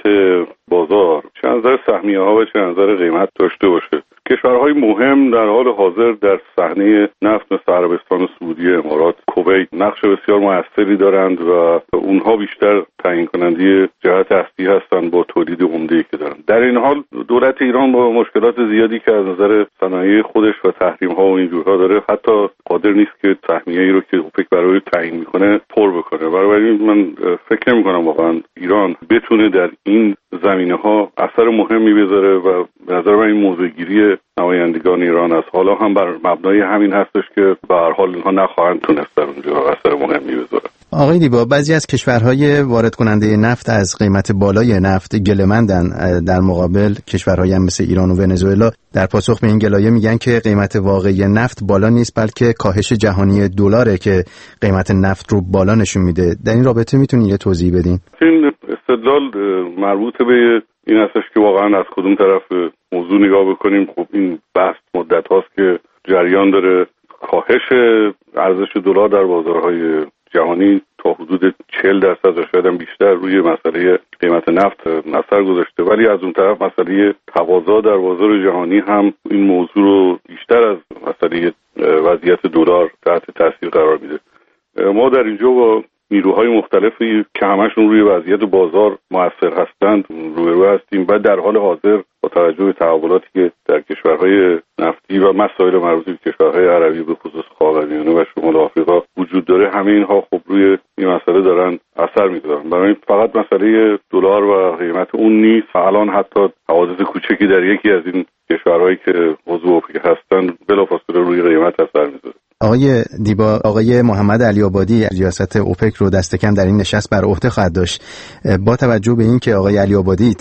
بازار چه از نظر سهمیه ها و چه از نظر قیمت داشته باشه. کشورهای مهم در حال حاضر در صحنه نفت مثل عربستان سعودی، امارات، کویت نقش بسیار موثری دارند و اونها بیشتر تعیین کننده جهت اصلی هستند با تولید عمده‌ای که دارند. در این حال دولت ایران با مشکلات زیادی که از نظر صنایع خودش و تحریم‌ها و اینجورها داره، حتی قادر نیست که سهمیه‌ای رو که اوپک برای تعیین میکنه پر بکنه. بنابراین من فکر نمی‌کنم واقعا ایران بتونه در این زمینه‌ها اثر مهمی بذاره و به نظر من این موضوعگیری نمایندگان ایران از حالا هم بر مبنای همین هستش که به هر حال اینها نخواهند تونست در اونجا اثر مهمی بذاره. آقای دیبا، بعضی از کشورهای وارد کننده نفت از قیمت بالای نفت گله‌مندن، در مقابل کشورهایی هم مثل ایران و ونزوئلا در پاسخ به این گلایه میگن که قیمت واقعی نفت بالا نیست، بلکه کاهش جهانی دلاره که قیمت نفت رو بالا نشون میده. در این رابطه میتونید یه توضیح بدین؟ این استدلال مربوط به این هستش که واقعا از کدوم طرف موضوع نگاه بکنیم. خب این بحث مدت هاست که جریان داره. کاهش ارزش دلار در بازارهای جهانی تا حدود 40% و شاید هم بیشتر روی مسئله قیمت نفت اثر گذاشته، ولی از اون طرف مسئله تقاضا در بازار جهانی هم این موضوع رو بیشتر از مسئله وضعیت دلار تحت تاثیر قرار میده. ما در اینجا با نیروهای مختلفی که همشون روی وضعیت بازار مؤثر هستند روبرو هستیم و در حال حاضر با توجه به تحولاتی که در کشورهای نفتی و مسائل مربوط به کشورهای عربی به خصوص خاورمیانه و شمال آفریقا وجود داره، همه اینها خب روی این مسئله دارن اثر میذارن. برای فقط مسئله دلار و قیمت اون نیست، الان حتی حوادث کوچکی در یکی از این کشورهایی که عضو اوپک هستن بلافاصله روی قیمت اثر میذاره. آقای دیبا، آقای محمد علی‌آبادی ریاست اوپک رو دست کم در این نشست بر عهده خواهد داشت. با توجه به این که آقای علی‌آبادی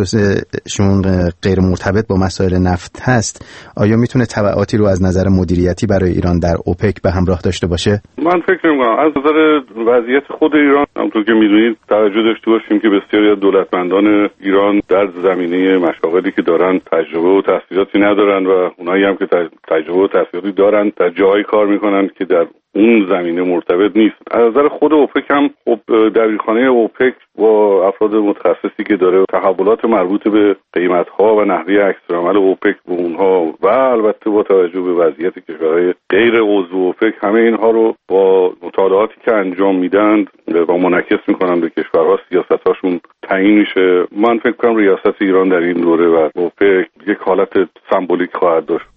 تخصصشون غیر مرتبط با مسائل نفت هست، آیا میتونه تبعاتی رو از نظر مدیریتی برای ایران در اوپک به همراه داشته باشه؟ من فکر نمی‌کنم. از نظر وضعیت خود ایران، همونطور که می‌دونید، توجه داشته باشیم که بسیاری از دولتمندان ایران در زمینه مشاغلی که دارن تجربه و تحصیلاتی ندارن و اونایی هم که تجربه و تحصیلاتی دارن در جایی کار میکنن که در اون زمینه مرتبط نیست. از نظر خود اوپک هم خب دبیرخانه اوپک با افراد متخصصی که داره تحولات مربوط به قیمت‌ها و نحوه عکس‌العمل اوپک به اونها و البته با توجه به وضعیت کشورهای غیر عضو اوپک، همه اینها رو با مطالعاتی که انجام میدن و منعکس میکنن به کشورها، سیاست‌هاشون تعیین میشه. من فکر کنم ریاست ایران در این دوره و اوپک یک حالت سمبولیک خواهد داشت.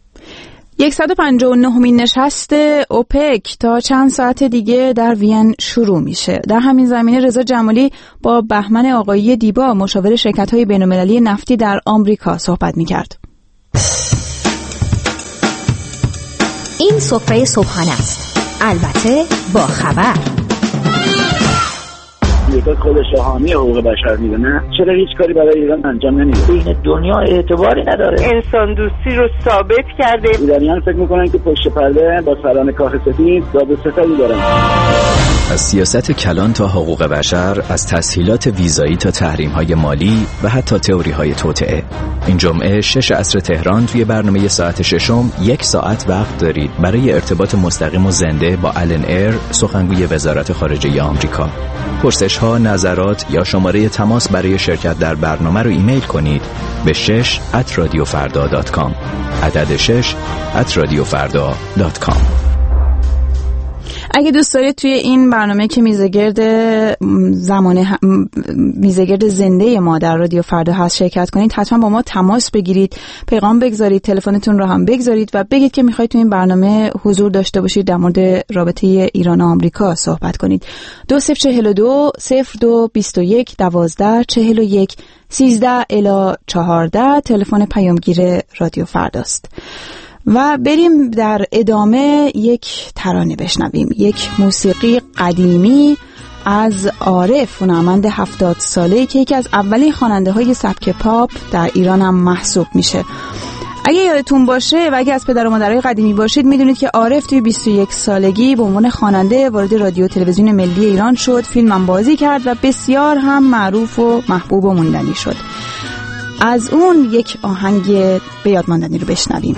159مین نشست اوپک تا چند ساعت دیگه در وین شروع میشه. در همین زمینه رضا جمالی با بهمن آقایی دیبا، مشاور شرکت‌های بین‌المللی نفتی در آمریکا، صحبت میکرد. این سفره صبحانه است، البته با خبر. اساس خودش رو حامی حقوق بشر میدونه، چرا هیچ کاری برای ایران انجام نمیده؟ این دنیا اعتباری نداره. انسان دوستی رو ثابت کرده. ایرانیان فکر میکنن که پشت پرده با سران کاخ سفید داد و ستدی دارن. از سیاست کلان تا حقوق بشر، از تسهیلات ویزایی تا تحریم‌های مالی و حتی تئوری‌های توطئه. این جمعه 6 عصر تهران توی برنامه ساعت ششم 1 ساعت وقت دارید برای ارتباط مستقیم و زنده با آلن ایر، سخنگوی وزارت خارجه آمریکا. پرسش‌ها، نظرات یا شماره تماس برای شرکت در برنامه رو ایمیل کنید به 6@radiofarda.com. عدد 6@radiofarda.com. اگه دوست دارید توی این برنامه که میزگرد زنده ما در رادیو فردا هست شرکت کنید، حتما با ما تماس بگیرید، پیغام بگذارید، تلفنتون رو هم بگذارید و بگید که میخواید توی این برنامه حضور داشته باشید، در مورد رابطه ایران و آمریکا صحبت کنید. 2042 0221 12 41 13 الی 14 تلفن پیامگیر رادیو فرداست. و بریم در ادامه یک ترانه بشنویم، یک موسیقی قدیمی از عارف، هنرمند 70 ساله که یکی از اولین خواننده های سبک پاپ در ایران هم محسوب میشه. اگه یادتون باشه و اگه از پدر و مادرای قدیمی باشید، میدونید که عارف توی 21 سالگی به عنوان خواننده وارد رادیو تلویزیون ملی ایران شد، فیلم هم بازی کرد و بسیار هم معروف و محبوب و موندنی شد. از اون یک آهنگ به یاد ماندنی رو بشنویم.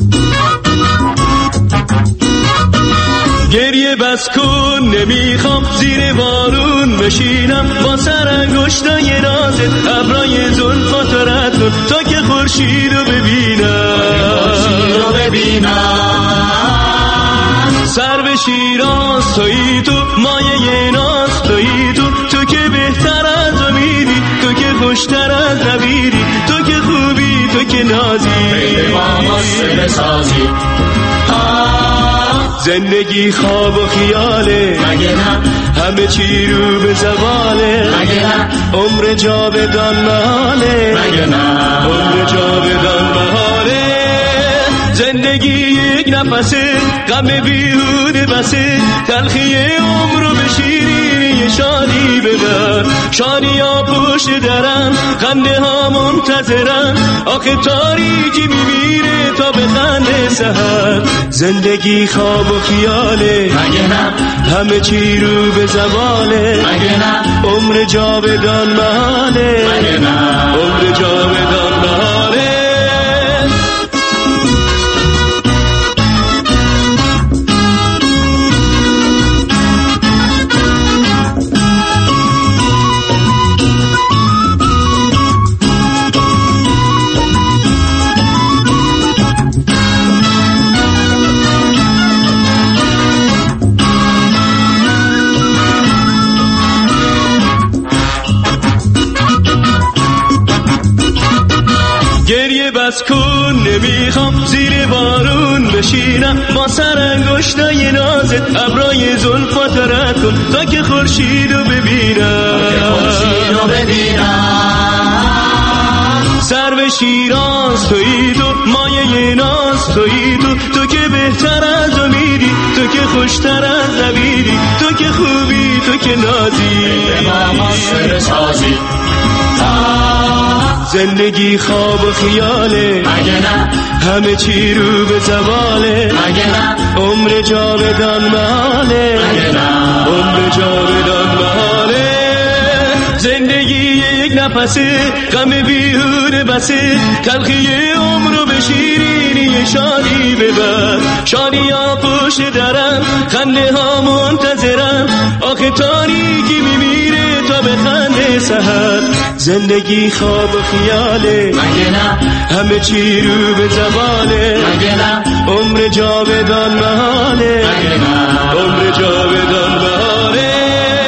گریه بس کن، نمیخوام زیر بارون بشینم، با سر انگشتای نازت ابرای زلفات رد کن تا که خورشید رو ببینم. سر به شیراز تویی تو، مایه ناز تویی تو که بهتر از امیدی، تو که خوشتر از نبیدی، تو که خوبی، تو که نازی، زندگی خواب و خیاله، مگه نه همه چی رو به زواله، مگه نه عمر جاودان محاله، مگه نه عمر جاودان محاله. زندگی یک نفسه، غم بیهوده بسه، تلخی عمر رو به شیرینی شادی ببر. شادی ها پشت درن، خنده ها منتظرن، آخه تاریکی میمیره تا به خنده سحر. زندگی خواب و خیاله، مگه نه همه چی رو به زواله، مگه نه عمر جاودان محاله، مگه نه عمر جاودان محاله. بس کن، نمیخوام زیر بارون بشینم، با سر انگشتای نازت ابرای زلفات رد کن تا که خورشید رو ببینم. سر به شیراز تویی تو، مایه ناز تویی تو که بهتر از امیدی، تو که خوشتر از نبیدی، تو که خوبی، تو که نازی، زندگی خواب و خیاله، مگه نه همه چی رو به زواله، مگه نه عمر جاودان محاله، مگه نه عمر جاودان محاله. زندگی یک نفسه، غم بیهوده بسه، تلخی عمر رو به شیرینی شادی ببر. شادی ها پشت درن، خنده ها منتظرن، آخه تاریکی میمیره تا به خنده سحر. زندگی خواب و خیاله، مگه نه همه چی رو به زواله، مگه نه عمر جاودان محاله، مگه نه عمر جاودان محاله.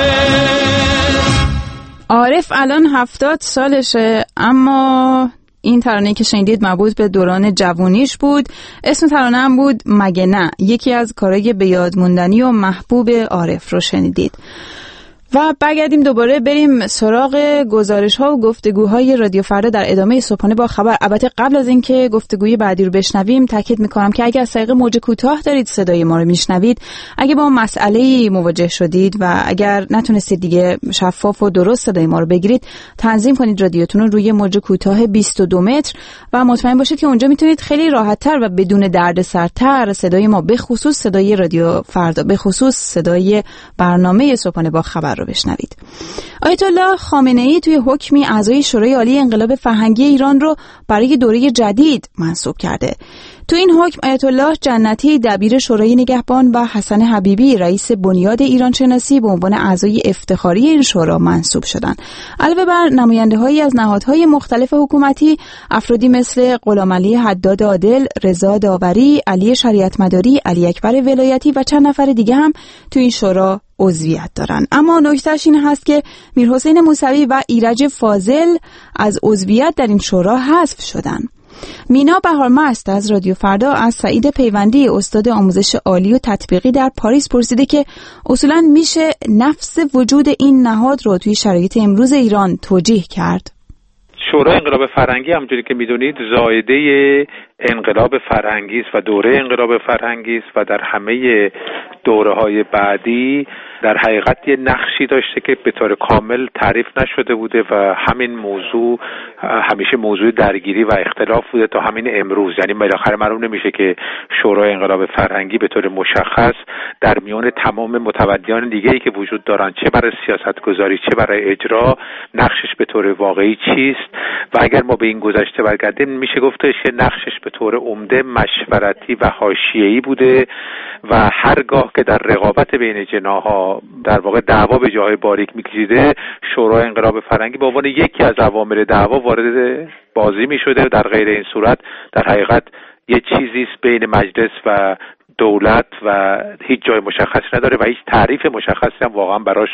عارف الان 70 سالشه، اما این ترانه‌ای که شنیدید مربوط به دوران جوانیش بود. اسم ترانه هم بود مگه نه، یکی از کارهای به یاد موندنی و محبوب عارف رو شنیدید. و برگردیم دوباره بریم سراغ گزارش‌ها و گفتگوهای رادیو فردا در ادامه صبحانه با خبر. البته قبل از اینکه گفتگوی بعدی رو بشنویم تاکید می‌کنم که اگر از طریق موج کوتاه دارید صدای ما رو میشنوید، اگه با مسئله‌ای مواجه شدید و اگر نتونستید دیگه شفاف و درست صدای ما رو بگیرید، تنظیم کنید رادیوتون رو روی موج کوتاه 22 متر و مطمئن باشید که اونجا میتونید خیلی راحت‌تر و بدون دردسرتر صدای ما، به خصوص صدای رادیو فردا، به خصوص صدای برنامه صبحانه با خبر رو بشنوید. آیت الله خامنه‌ای توی حکمی اعضای شورای عالی انقلاب فرهنگی ایران رو برای دوره جدید منصوب کرده. تو این حکم آیت الله جنتی دبیر شورای نگهبان و حسن حبیبی رئیس بنیاد ایران شناسی به عنوان اعضای افتخاری این شورا منصوب شدند. علاوه بر نماینده‌هایی از نهادهای مختلف حکومتی، افرادی مثل غلامعلی حداد عادل، رضا داوری، علی شریعت مداری، علی اکبر ولایتی و چند نفر دیگه هم تو این شورا عضویت دارن. اما نکتهش این هست که میرحسین موسوی و ایرج فاضل از عضویت در این شورا حذف شدن. مینا بهارمست از رادیو فردا از سعید پیوندی استاد آموزش عالی و تطبیقی در پاریس پرسیده که اصولاً میشه نفس وجود این نهاد رو توی شرایط امروز ایران توجیه کرد؟ شورای انقلاب فرهنگی همونجوری که میدونید زایده انقلاب فرهنگی است و دوره انقلاب فرهنگی است و در همه دوره‌های بعدی در حقیقت یه نقشی داشته که به طور کامل تعریف نشده بوده و همین موضوع همیشه موضوع درگیری و اختلاف بوده تا همین امروز. یعنی بالاخره معلوم نمیشه که شورای انقلاب فرهنگی به طور مشخص در میان تمام متبدیان دیگه‌ای که وجود دارن، چه برای سیاستگذاری چه برای اجرا، نقشش به طور واقعی چیست. و اگر ما به این گذشته برگردیم میشه گفتش که نقشش به طور عمده مشورتی و حاشیه‌ای بوده و هرگاه که در رقابت بین جناح‌ها در واقع دعوا به جای باریک می‌کشیده، شورای انقلاب فرهنگی به عنوان یکی از عوامل دعوا وارد بازی می‌شده. در غیر این صورت در حقیقت یه چیزی است بین مجلس و دولت و هیچ جای مشخص نداره و هیچ تعریف مشخصی هم واقعا براش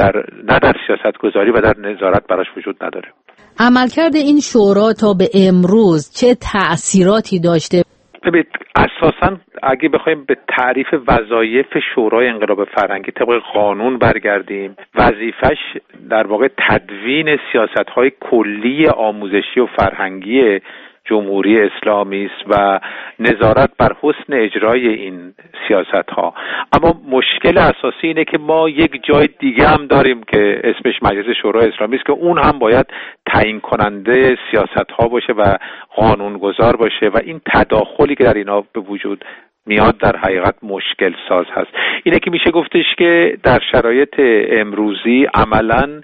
نه در سیاستگذاری و در نظارت براش وجود نداره. عملکرد این شورا تا به امروز چه تأثیراتی داشته؟ ببینید اساساً اگه بخوایم به تعریف وظایف شورای انقلاب فرهنگی طبق قانون برگردیم، وظیفش در واقع تدوین سیاست‌های کلی آموزشی و فرهنگی جمهوری اسلامی است و نظارت بر حسن اجرای این سیاست‌ها. اما مشکل اساسی اینه که ما یک جای دیگه هم داریم که اسمش مجلس شورای اسلامی است که اون هم باید تعیین کننده سیاست‌ها باشه و قانونگذار باشه و این تداخلی که در اینا به وجود میاد در حقیقت مشکل ساز هست. اینه که میشه گفتش که در شرایط امروزی عملاً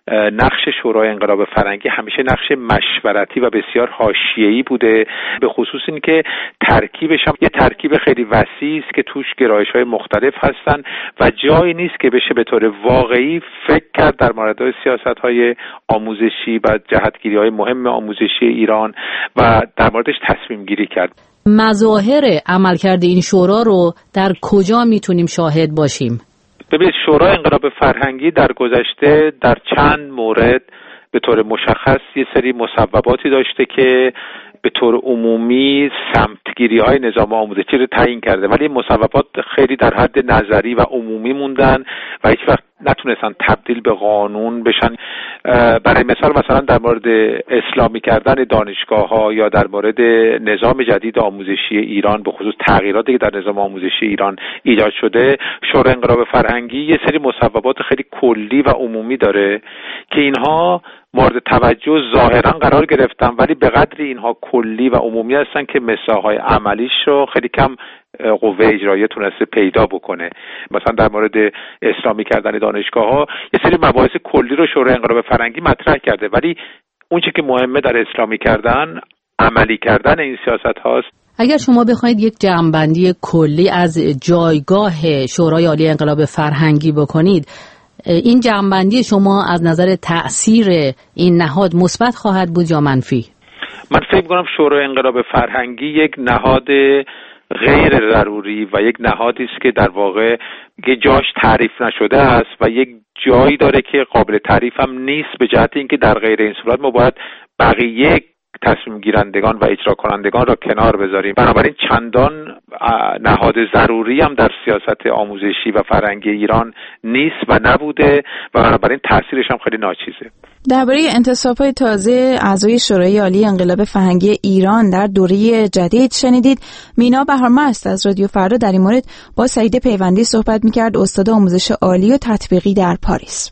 نقش شورای انقلاب فرهنگی همیشه نقش مشورتی و بسیار حاشیه‌ای بوده، به خصوص این که ترکیبش هم یه ترکیب خیلی وسیع است که توش گرایش‌های مختلف هستن و جایی نیست که بشه به طور واقعی فکر کرد در مورد سیاست‌های آموزشی و جهتگیری‌های مهم آموزشی ایران و در موردش تصمیم گیری کرد. مظاهر عملکرد این شورا رو در کجا میتونیم شاهد باشیم؟ ببینید شورای انقلاب فرهنگی در گذشته در چند مورد به طور مشخص یه سری مصوباتی داشته که به طور عمومی سمتگیری‌های نظام آموزشی رو تعیین کرده، ولی مصوبات خیلی در حد نظری و عمومی موندن و هیچ وقت نتونستن تبدیل به قانون بشن. برای مثلا در مورد اسلامی کردن دانشگاه‌ها یا در مورد نظام جدید آموزشی ایران، به خصوص تغییراتی که در نظام آموزشی ایران ایجاد شده، شورای انقلاب فرهنگی یه سری مصوبات خیلی کلی و عمومی داره که اینها مورد توجه ظاهرا قرار گرفتن، ولی به قدری اینها کلی و عمومی هستن که مساحهای عملیش رو خیلی کم قوه اجراییه تونسته پیدا بکنه. مثلا در مورد اسلامی کردن دانشگاه‌ها یه سری مباحث کلی رو شورای انقلاب فرهنگی مطرح کرده، ولی اون چیزی که مهمه در اسلامی کردن، عملی کردن این سیاست هاست. اگر شما بخواید یک جمع‌بندی کلی از جایگاه شورای عالی انقلاب فرهنگی بکنید، این جمع‌بندی شما از نظر تأثیر این نهاد مثبت خواهد بود یا منفی؟ من فکر می‌کنم شورای انقلاب فرهنگی یک نهاد غیر ضروری و یک نهادی است که در واقع یه جاش تعریف نشده است و یک جایی داره که قابل تعریف هم نیست، به جهت اینکه در غیر این صورت ما باید بقیه تصمیم گیرندگان و اجرا کنندگان را کنار بذاریم. بنابراین چندان نهاد ضروری هم در سیاست آموزشی و فرهنگی ایران نیست و نبوده و بنابراین تاثیرش هم خیلی ناچیزه. درباره انتصاب‌های تازه اعضای شورای عالی انقلاب فرهنگی ایران در دوره جدید شنیدید. مینا بهارمست از رادیو فردا در این مورد با سعید پیوندی صحبت می‌کرد، استاد آموزش عالی و تطبیقی در پاریس.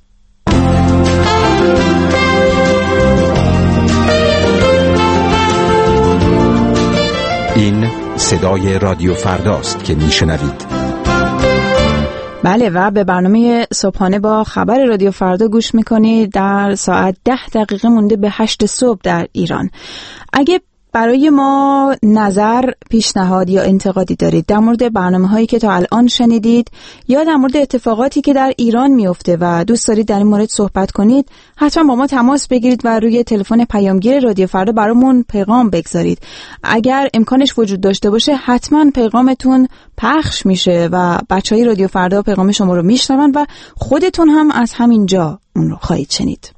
این صدای رادیو فرداست که میشنوید. بله و به برنامه صبحانه با خبر رادیو فردا گوش میکنید. در ساعت 10 دقیقه مونده به 8 صبح در ایران. اگه برای ما نظر، پیشنهاد یا انتقادی دارید در مورد برنامه‌هایی که تا الان شنیدید یا در مورد اتفاقاتی که در ایران میفته و دوست دارید در این مورد صحبت کنید، حتما با ما تماس بگیرید و روی تلفن پیامگیر رادیو فردا برامون پیغام بگذارید. اگر امکانش وجود داشته باشه حتما پیغامتون پخش میشه و بچهای رادیو فردا پیغام شما رو میشنون و خودتون هم از همین جا اون رو خواهید شنید.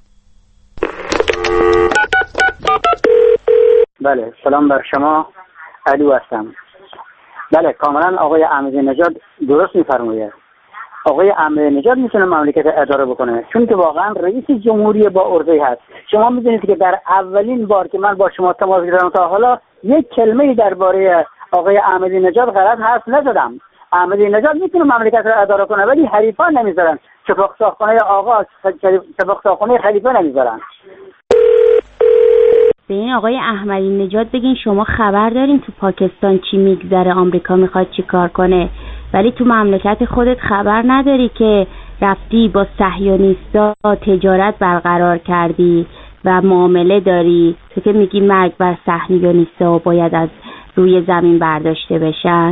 بله، سلام بر شما، علی هستم. بله، کاملا آقای احمدی نژاد درست میفرمایه. آقای احمدی نژاد میتونه مملکت اداره بکنه، چون که واقعا رئیس جمهوری با عرضه هست. شما میدونید که در اولین بار که من با شما تماس گرفتم تا حالا یک کلمه درباره آقای احمدی نژاد غلط حرف نزدم. احمدی نژاد میتونه مملکت رو اداره کنه ولی حریفان نمیذارن. چپاق ساخونه آقا، چپاق ساخونه خلیفه نمیذارن. به این آقای احمدی نژاد بگین شما خبر دارین تو پاکستان چی میگذره، آمریکا میخواد چی کار کنه، ولی تو مملکت خودت خبر نداری که رفتی با صهیونیستا تجارت برقرار کردی و معامله داری. تو که میگی مرگ بر صهیونیستا باید از روی زمین برداشته بشن.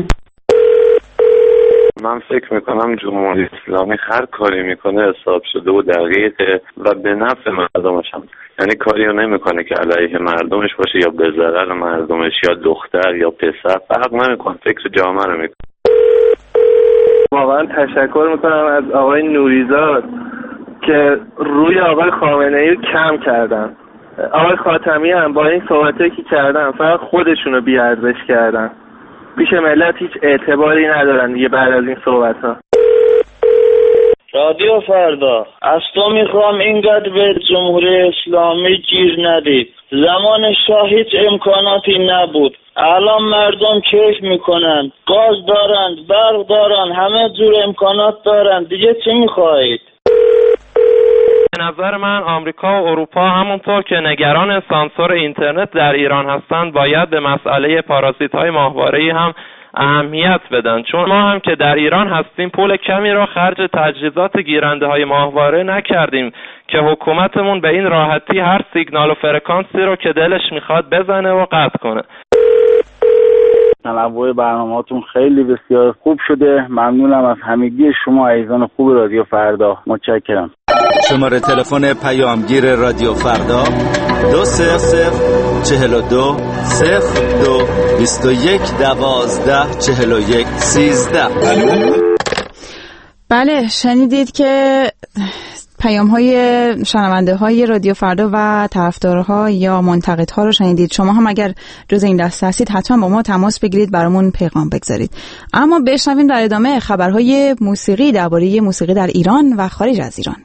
من فکر میکنم جمهوری اسلامی هر کاری میکنه حساب شده و دقیقه و به نفع مردمش هم، یعنی کاری رو نمیکنه که علیه مردمش باشه یا به ضرر مردمش، یا دختر یا پسر، فرق نمیکنه، فکر جامعه رو میکنه. واقعا تشکر میکنم از آقای نوریزاد که روی آقای خامنه‌ای کم کردن. آقای خاتمی هم با این صحبتایی که کردن فقط خودشونو بی‌ارزش کردن، پیش ملت هیچ اعتباری ندارن دیگه بعد از این صحبت‌ها. رادیو فردا، از تو میخوام اینقدر به جمهوری اسلامی گیر ندید. زمان شاه هیچ امکاناتی نبود، الان مردم کیف میکنن، گاز دارن، برق دارن، همه جور امکانات دارن، دیگه چی میخواهید؟ به نظر من آمریکا و اروپا همونطور که نگران سانسور اینترنت در ایران هستند باید به مسئله پارازیت‌های ماهواره‌ای هم اهمیت بدن، چون ما هم که در ایران هستیم پول کمی را خرج تجهیزات گیرنده‌های ماهواره نکردیم که حکومتمون به این راحتی هر سیگنال و فرکانسی رو که دلش میخواد بزنه و قطع کنه. تنوع برنامه‌هاتون خیلی بسیار خوب شده. ممنونم از همگی شما عزیزان خوب رادیو فردا. متشکرم. شماره تلفن پیامگیر رادیو فردا 20042 02 21 12 41 13. بله، شنیدید که پیام‌های شنونده‌های رادیو فردا و طرفدارها یا منتقدها رو شنیدید. شما هم اگر جز این دسته هستید حتما با ما تماس بگیرید، برامون پیغام بگذارید. اما بشنویم در ادامه خبرهای موسیقی درباره موسیقی در ایران و خارج از ایران.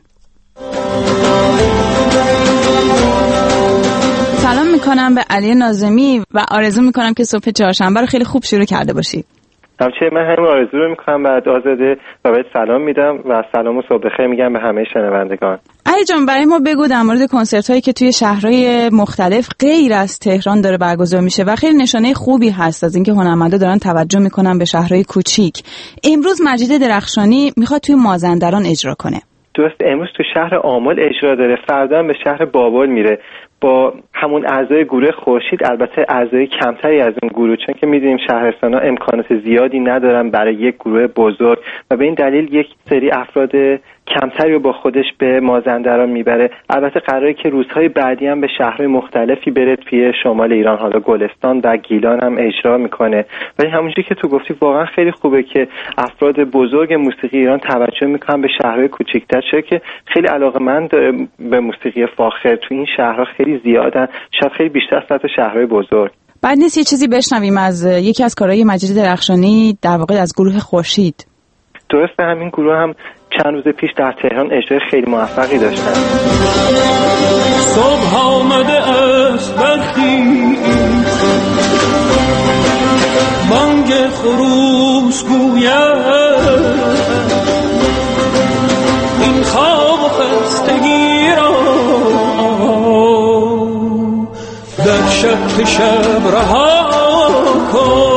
سلام میکنم به علی ناظمی و آرزو میکنم که صبح چهارشنبه رو خیلی خوب شروع کرده باشید. همچنین من همین آرزو رو میکنم بعد آزاده و بهت سلام میدم و سلام و صبح بخیر میگم به همه شنوندگان. علی جان، برای ما بگو در مورد کنسرت هایی که توی شهرهای مختلف غیر از تهران داره برگزار میشه و خیلی نشانه خوبی هست از اینکه هنرمندا دارن توجه میکنن به شهرهای کوچیک. امروز مجید درخشانی میخواد توی مازندران اجرا کنه. درست، امروز تو شهر آمل اجرا داره، فردا هم به شهر بابل میره با همون اعضای گروه خورشید، البته اعضای کمتری از اون گروه، چون که میدونیم شهرستان‌ها امکانات زیادی ندارن برای یک گروه بزرگ و به این دلیل یک سری افراد کمتری رو با خودش به مازندران میبره. البته قراره که روزهای بعدی هم به شهرهای مختلفی بره توی شمال ایران، حالا گلستان و گیلان هم اجرا میکنه. ولی همونجوری که تو گفتی واقعا خیلی خوبه که افراد بزرگ موسیقی ایران توجه میکنن به شهرهای کوچیک‌تر، چون که خیلی علاقه‌مند به موسیقی فاخر تو این شهرها خیلی خیلی زیادن، شاید خیلی بیشتر از سطح شهرهای بزرگ. بعد نیست یه چیزی بشنویم از یکی از کارهای مجید درخشانی، در واقع از گروه خورشید. درسته، همین گروه هم چند روز پیش در تهران اجرای خیلی موفقی داشتن. صبح آمده است برخیز، بانگ خروس گوید این خواب و خستگی را در شب شب رها کن.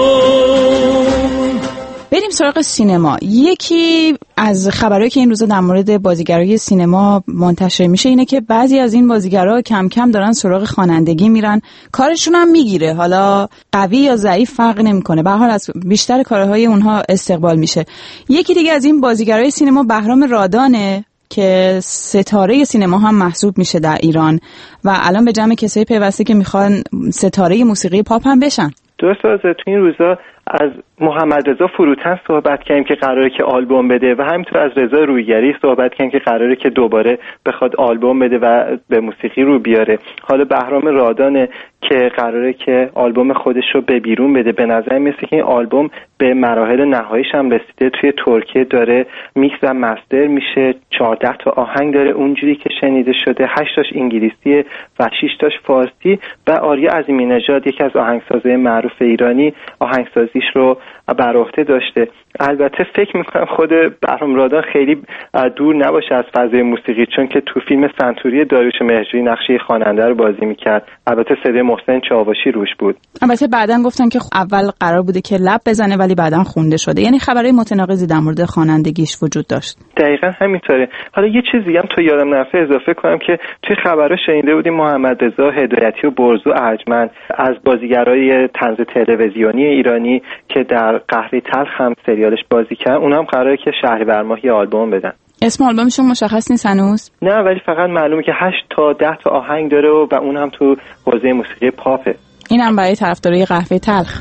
بریم سراغ سینما. یکی از خبرهایی که این روزا در مورد بازیگرای سینما منتشر میشه اینه که بعضی از این بازیگرا کم کم دارن سراغ خوانندگی میرن، کارشون هم میگیره، حالا قوی یا ضعیف فرق نمیکنه، به هر حال از بیشتر کارهای اونها استقبال میشه. یکی دیگه از این بازیگرای سینما بهرام رادانه که ستاره سینما هم محسوب میشه در ایران و الان به جمع کسایی پیوسته که میخوان ستاره موسیقی پاپ هم بشن. درسته، تو این روزا از محمد رضا فروتن صحبت کردیم که قراره که آلبوم بده و همینطور از رضا رویگری صحبت کردیم که قراره که دوباره بخواد آلبوم بده و به موسیقی رو بیاره. حالا بهرام رادانه که قراره که آلبوم خودش رو به بیرون بده. به نظر میاد که این آلبوم به مراحل نهاییش هم رسیده، توی ترکیه داره میکس و مستر میشه، 14 تا آهنگ داره اونجوری که شنیده شده، 8 تاش انگلیسیه و 6 تاش فارسی و آریا عظیمی نژاد یکی از آهنگسازهای معروف ایرانی آهنگسازیش رو بر عهده داشته. البته فکر میکنم خود بهرام رادان خیلی دور نباشه از فضای موسیقی، چون که تو فیلم سنتوری داریوش مهرجویی نقشه خواننده رو بازی میکرد. البته صدای محسن چاوشی روش بود. البته بعدن گفتن که اول قرار بوده که لب بزنه ولی بعدن خونده شده، یعنی خبرهای متناقضی در مورد خوانندگیش وجود داشت. دقیقاً همینطوره. حالا یه چیزی هم تو یادم نرفته اضافه کنم که توی خبرها شنیده بودیم محمد رضا هدایتی و برزو ارجمند از بازیگرای طنز تلویزیونی ایرانی که در قهوه تلخ هم سریالش بازی کرد، اونها هم قراره که شهریور ماه آلبوم بدن. اسم آلبومشون مشخص نیست هنوز؟ نه، ولی فقط معلومه که 8 تا 10 تا آهنگ داره و اون هم تو حوزه موسیقی پاپه. اینم برای طرفدارای قهوه تلخ.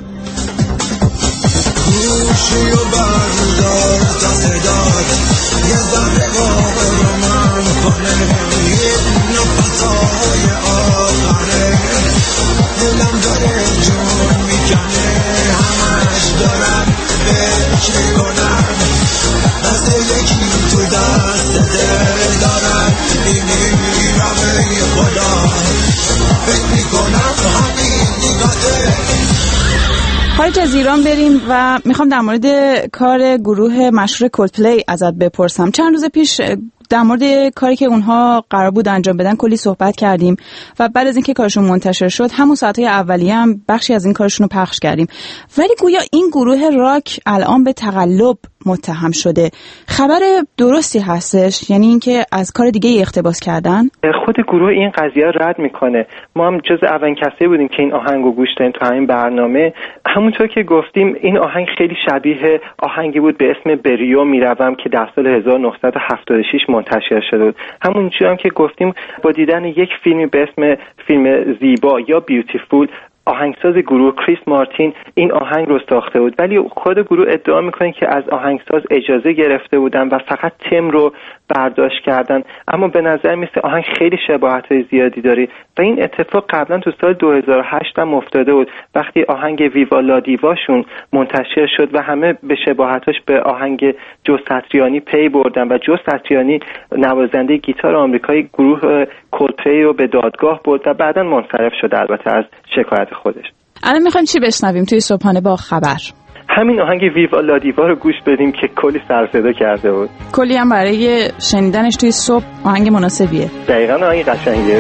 خارج از ایران بریم و میخوام در مورد کار گروه مشهور کولدپلی ازت بپرسم. چند روز پیش در مورد کاری که اونها قرار بود انجام بدن کلی صحبت کردیم و بعد از اینکه کارشون منتشر شد همون ساعتهای اولیه هم بخشی از این کارشون رو پخش کردیم، ولی گویا این گروه راک الان به تقلب متهم شده. خبر درستی هستش؟ یعنی اینکه از کار دیگه اقتباس کردن؟ خود گروه این قضیه رد میکنه. ما هم جز اولین کسایی بودیم که این آهنگو گوش دادیم تو همین برنامه. همونطور که گفتیم این آهنگ خیلی شبیه آهنگی بود به اسم بریو میروم که در سال 1976 منتشر شده بود. همونجوری هم که گفتیم با دیدن یک فیلمی به اسم فیلم زیبا یا بیوتیفول، آهنگساز گروه کریس مارتین این آهنگ رو ساخته بود، ولی خود گروه ادعا میکنه که از آهنگساز اجازه گرفته بودن و فقط تم رو برداشت کردن، اما به نظر میسه آهنگ خیلی شباهت‌های زیادی داره و این اتفاق قبلا تو سال 2008 هم افتاده بود وقتی آهنگ ویوا لا دیواشون منتشر شد و همه به شباهتاش به آهنگ جو ساتریانی پی بردن و جو ساتریانی نوازنده گیتار آمریکایی گروه کولدپلی رو به دادگاه برد و بعداً منصرف شد البته از شکایت خودش. الان میخوایم چی بشنویم توی صبحانه با خبر؟ همین آهنگ ویوا لا دیوا رو گوش بدیم که کلی سر صدا کرده بود. کلی هم برای شنیدنش توی صبح آهنگ مناسبیه. دقیقاً آهنگ قشنگیه.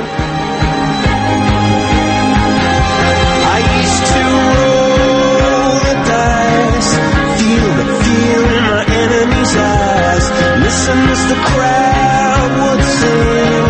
Listen as the crowd would sing.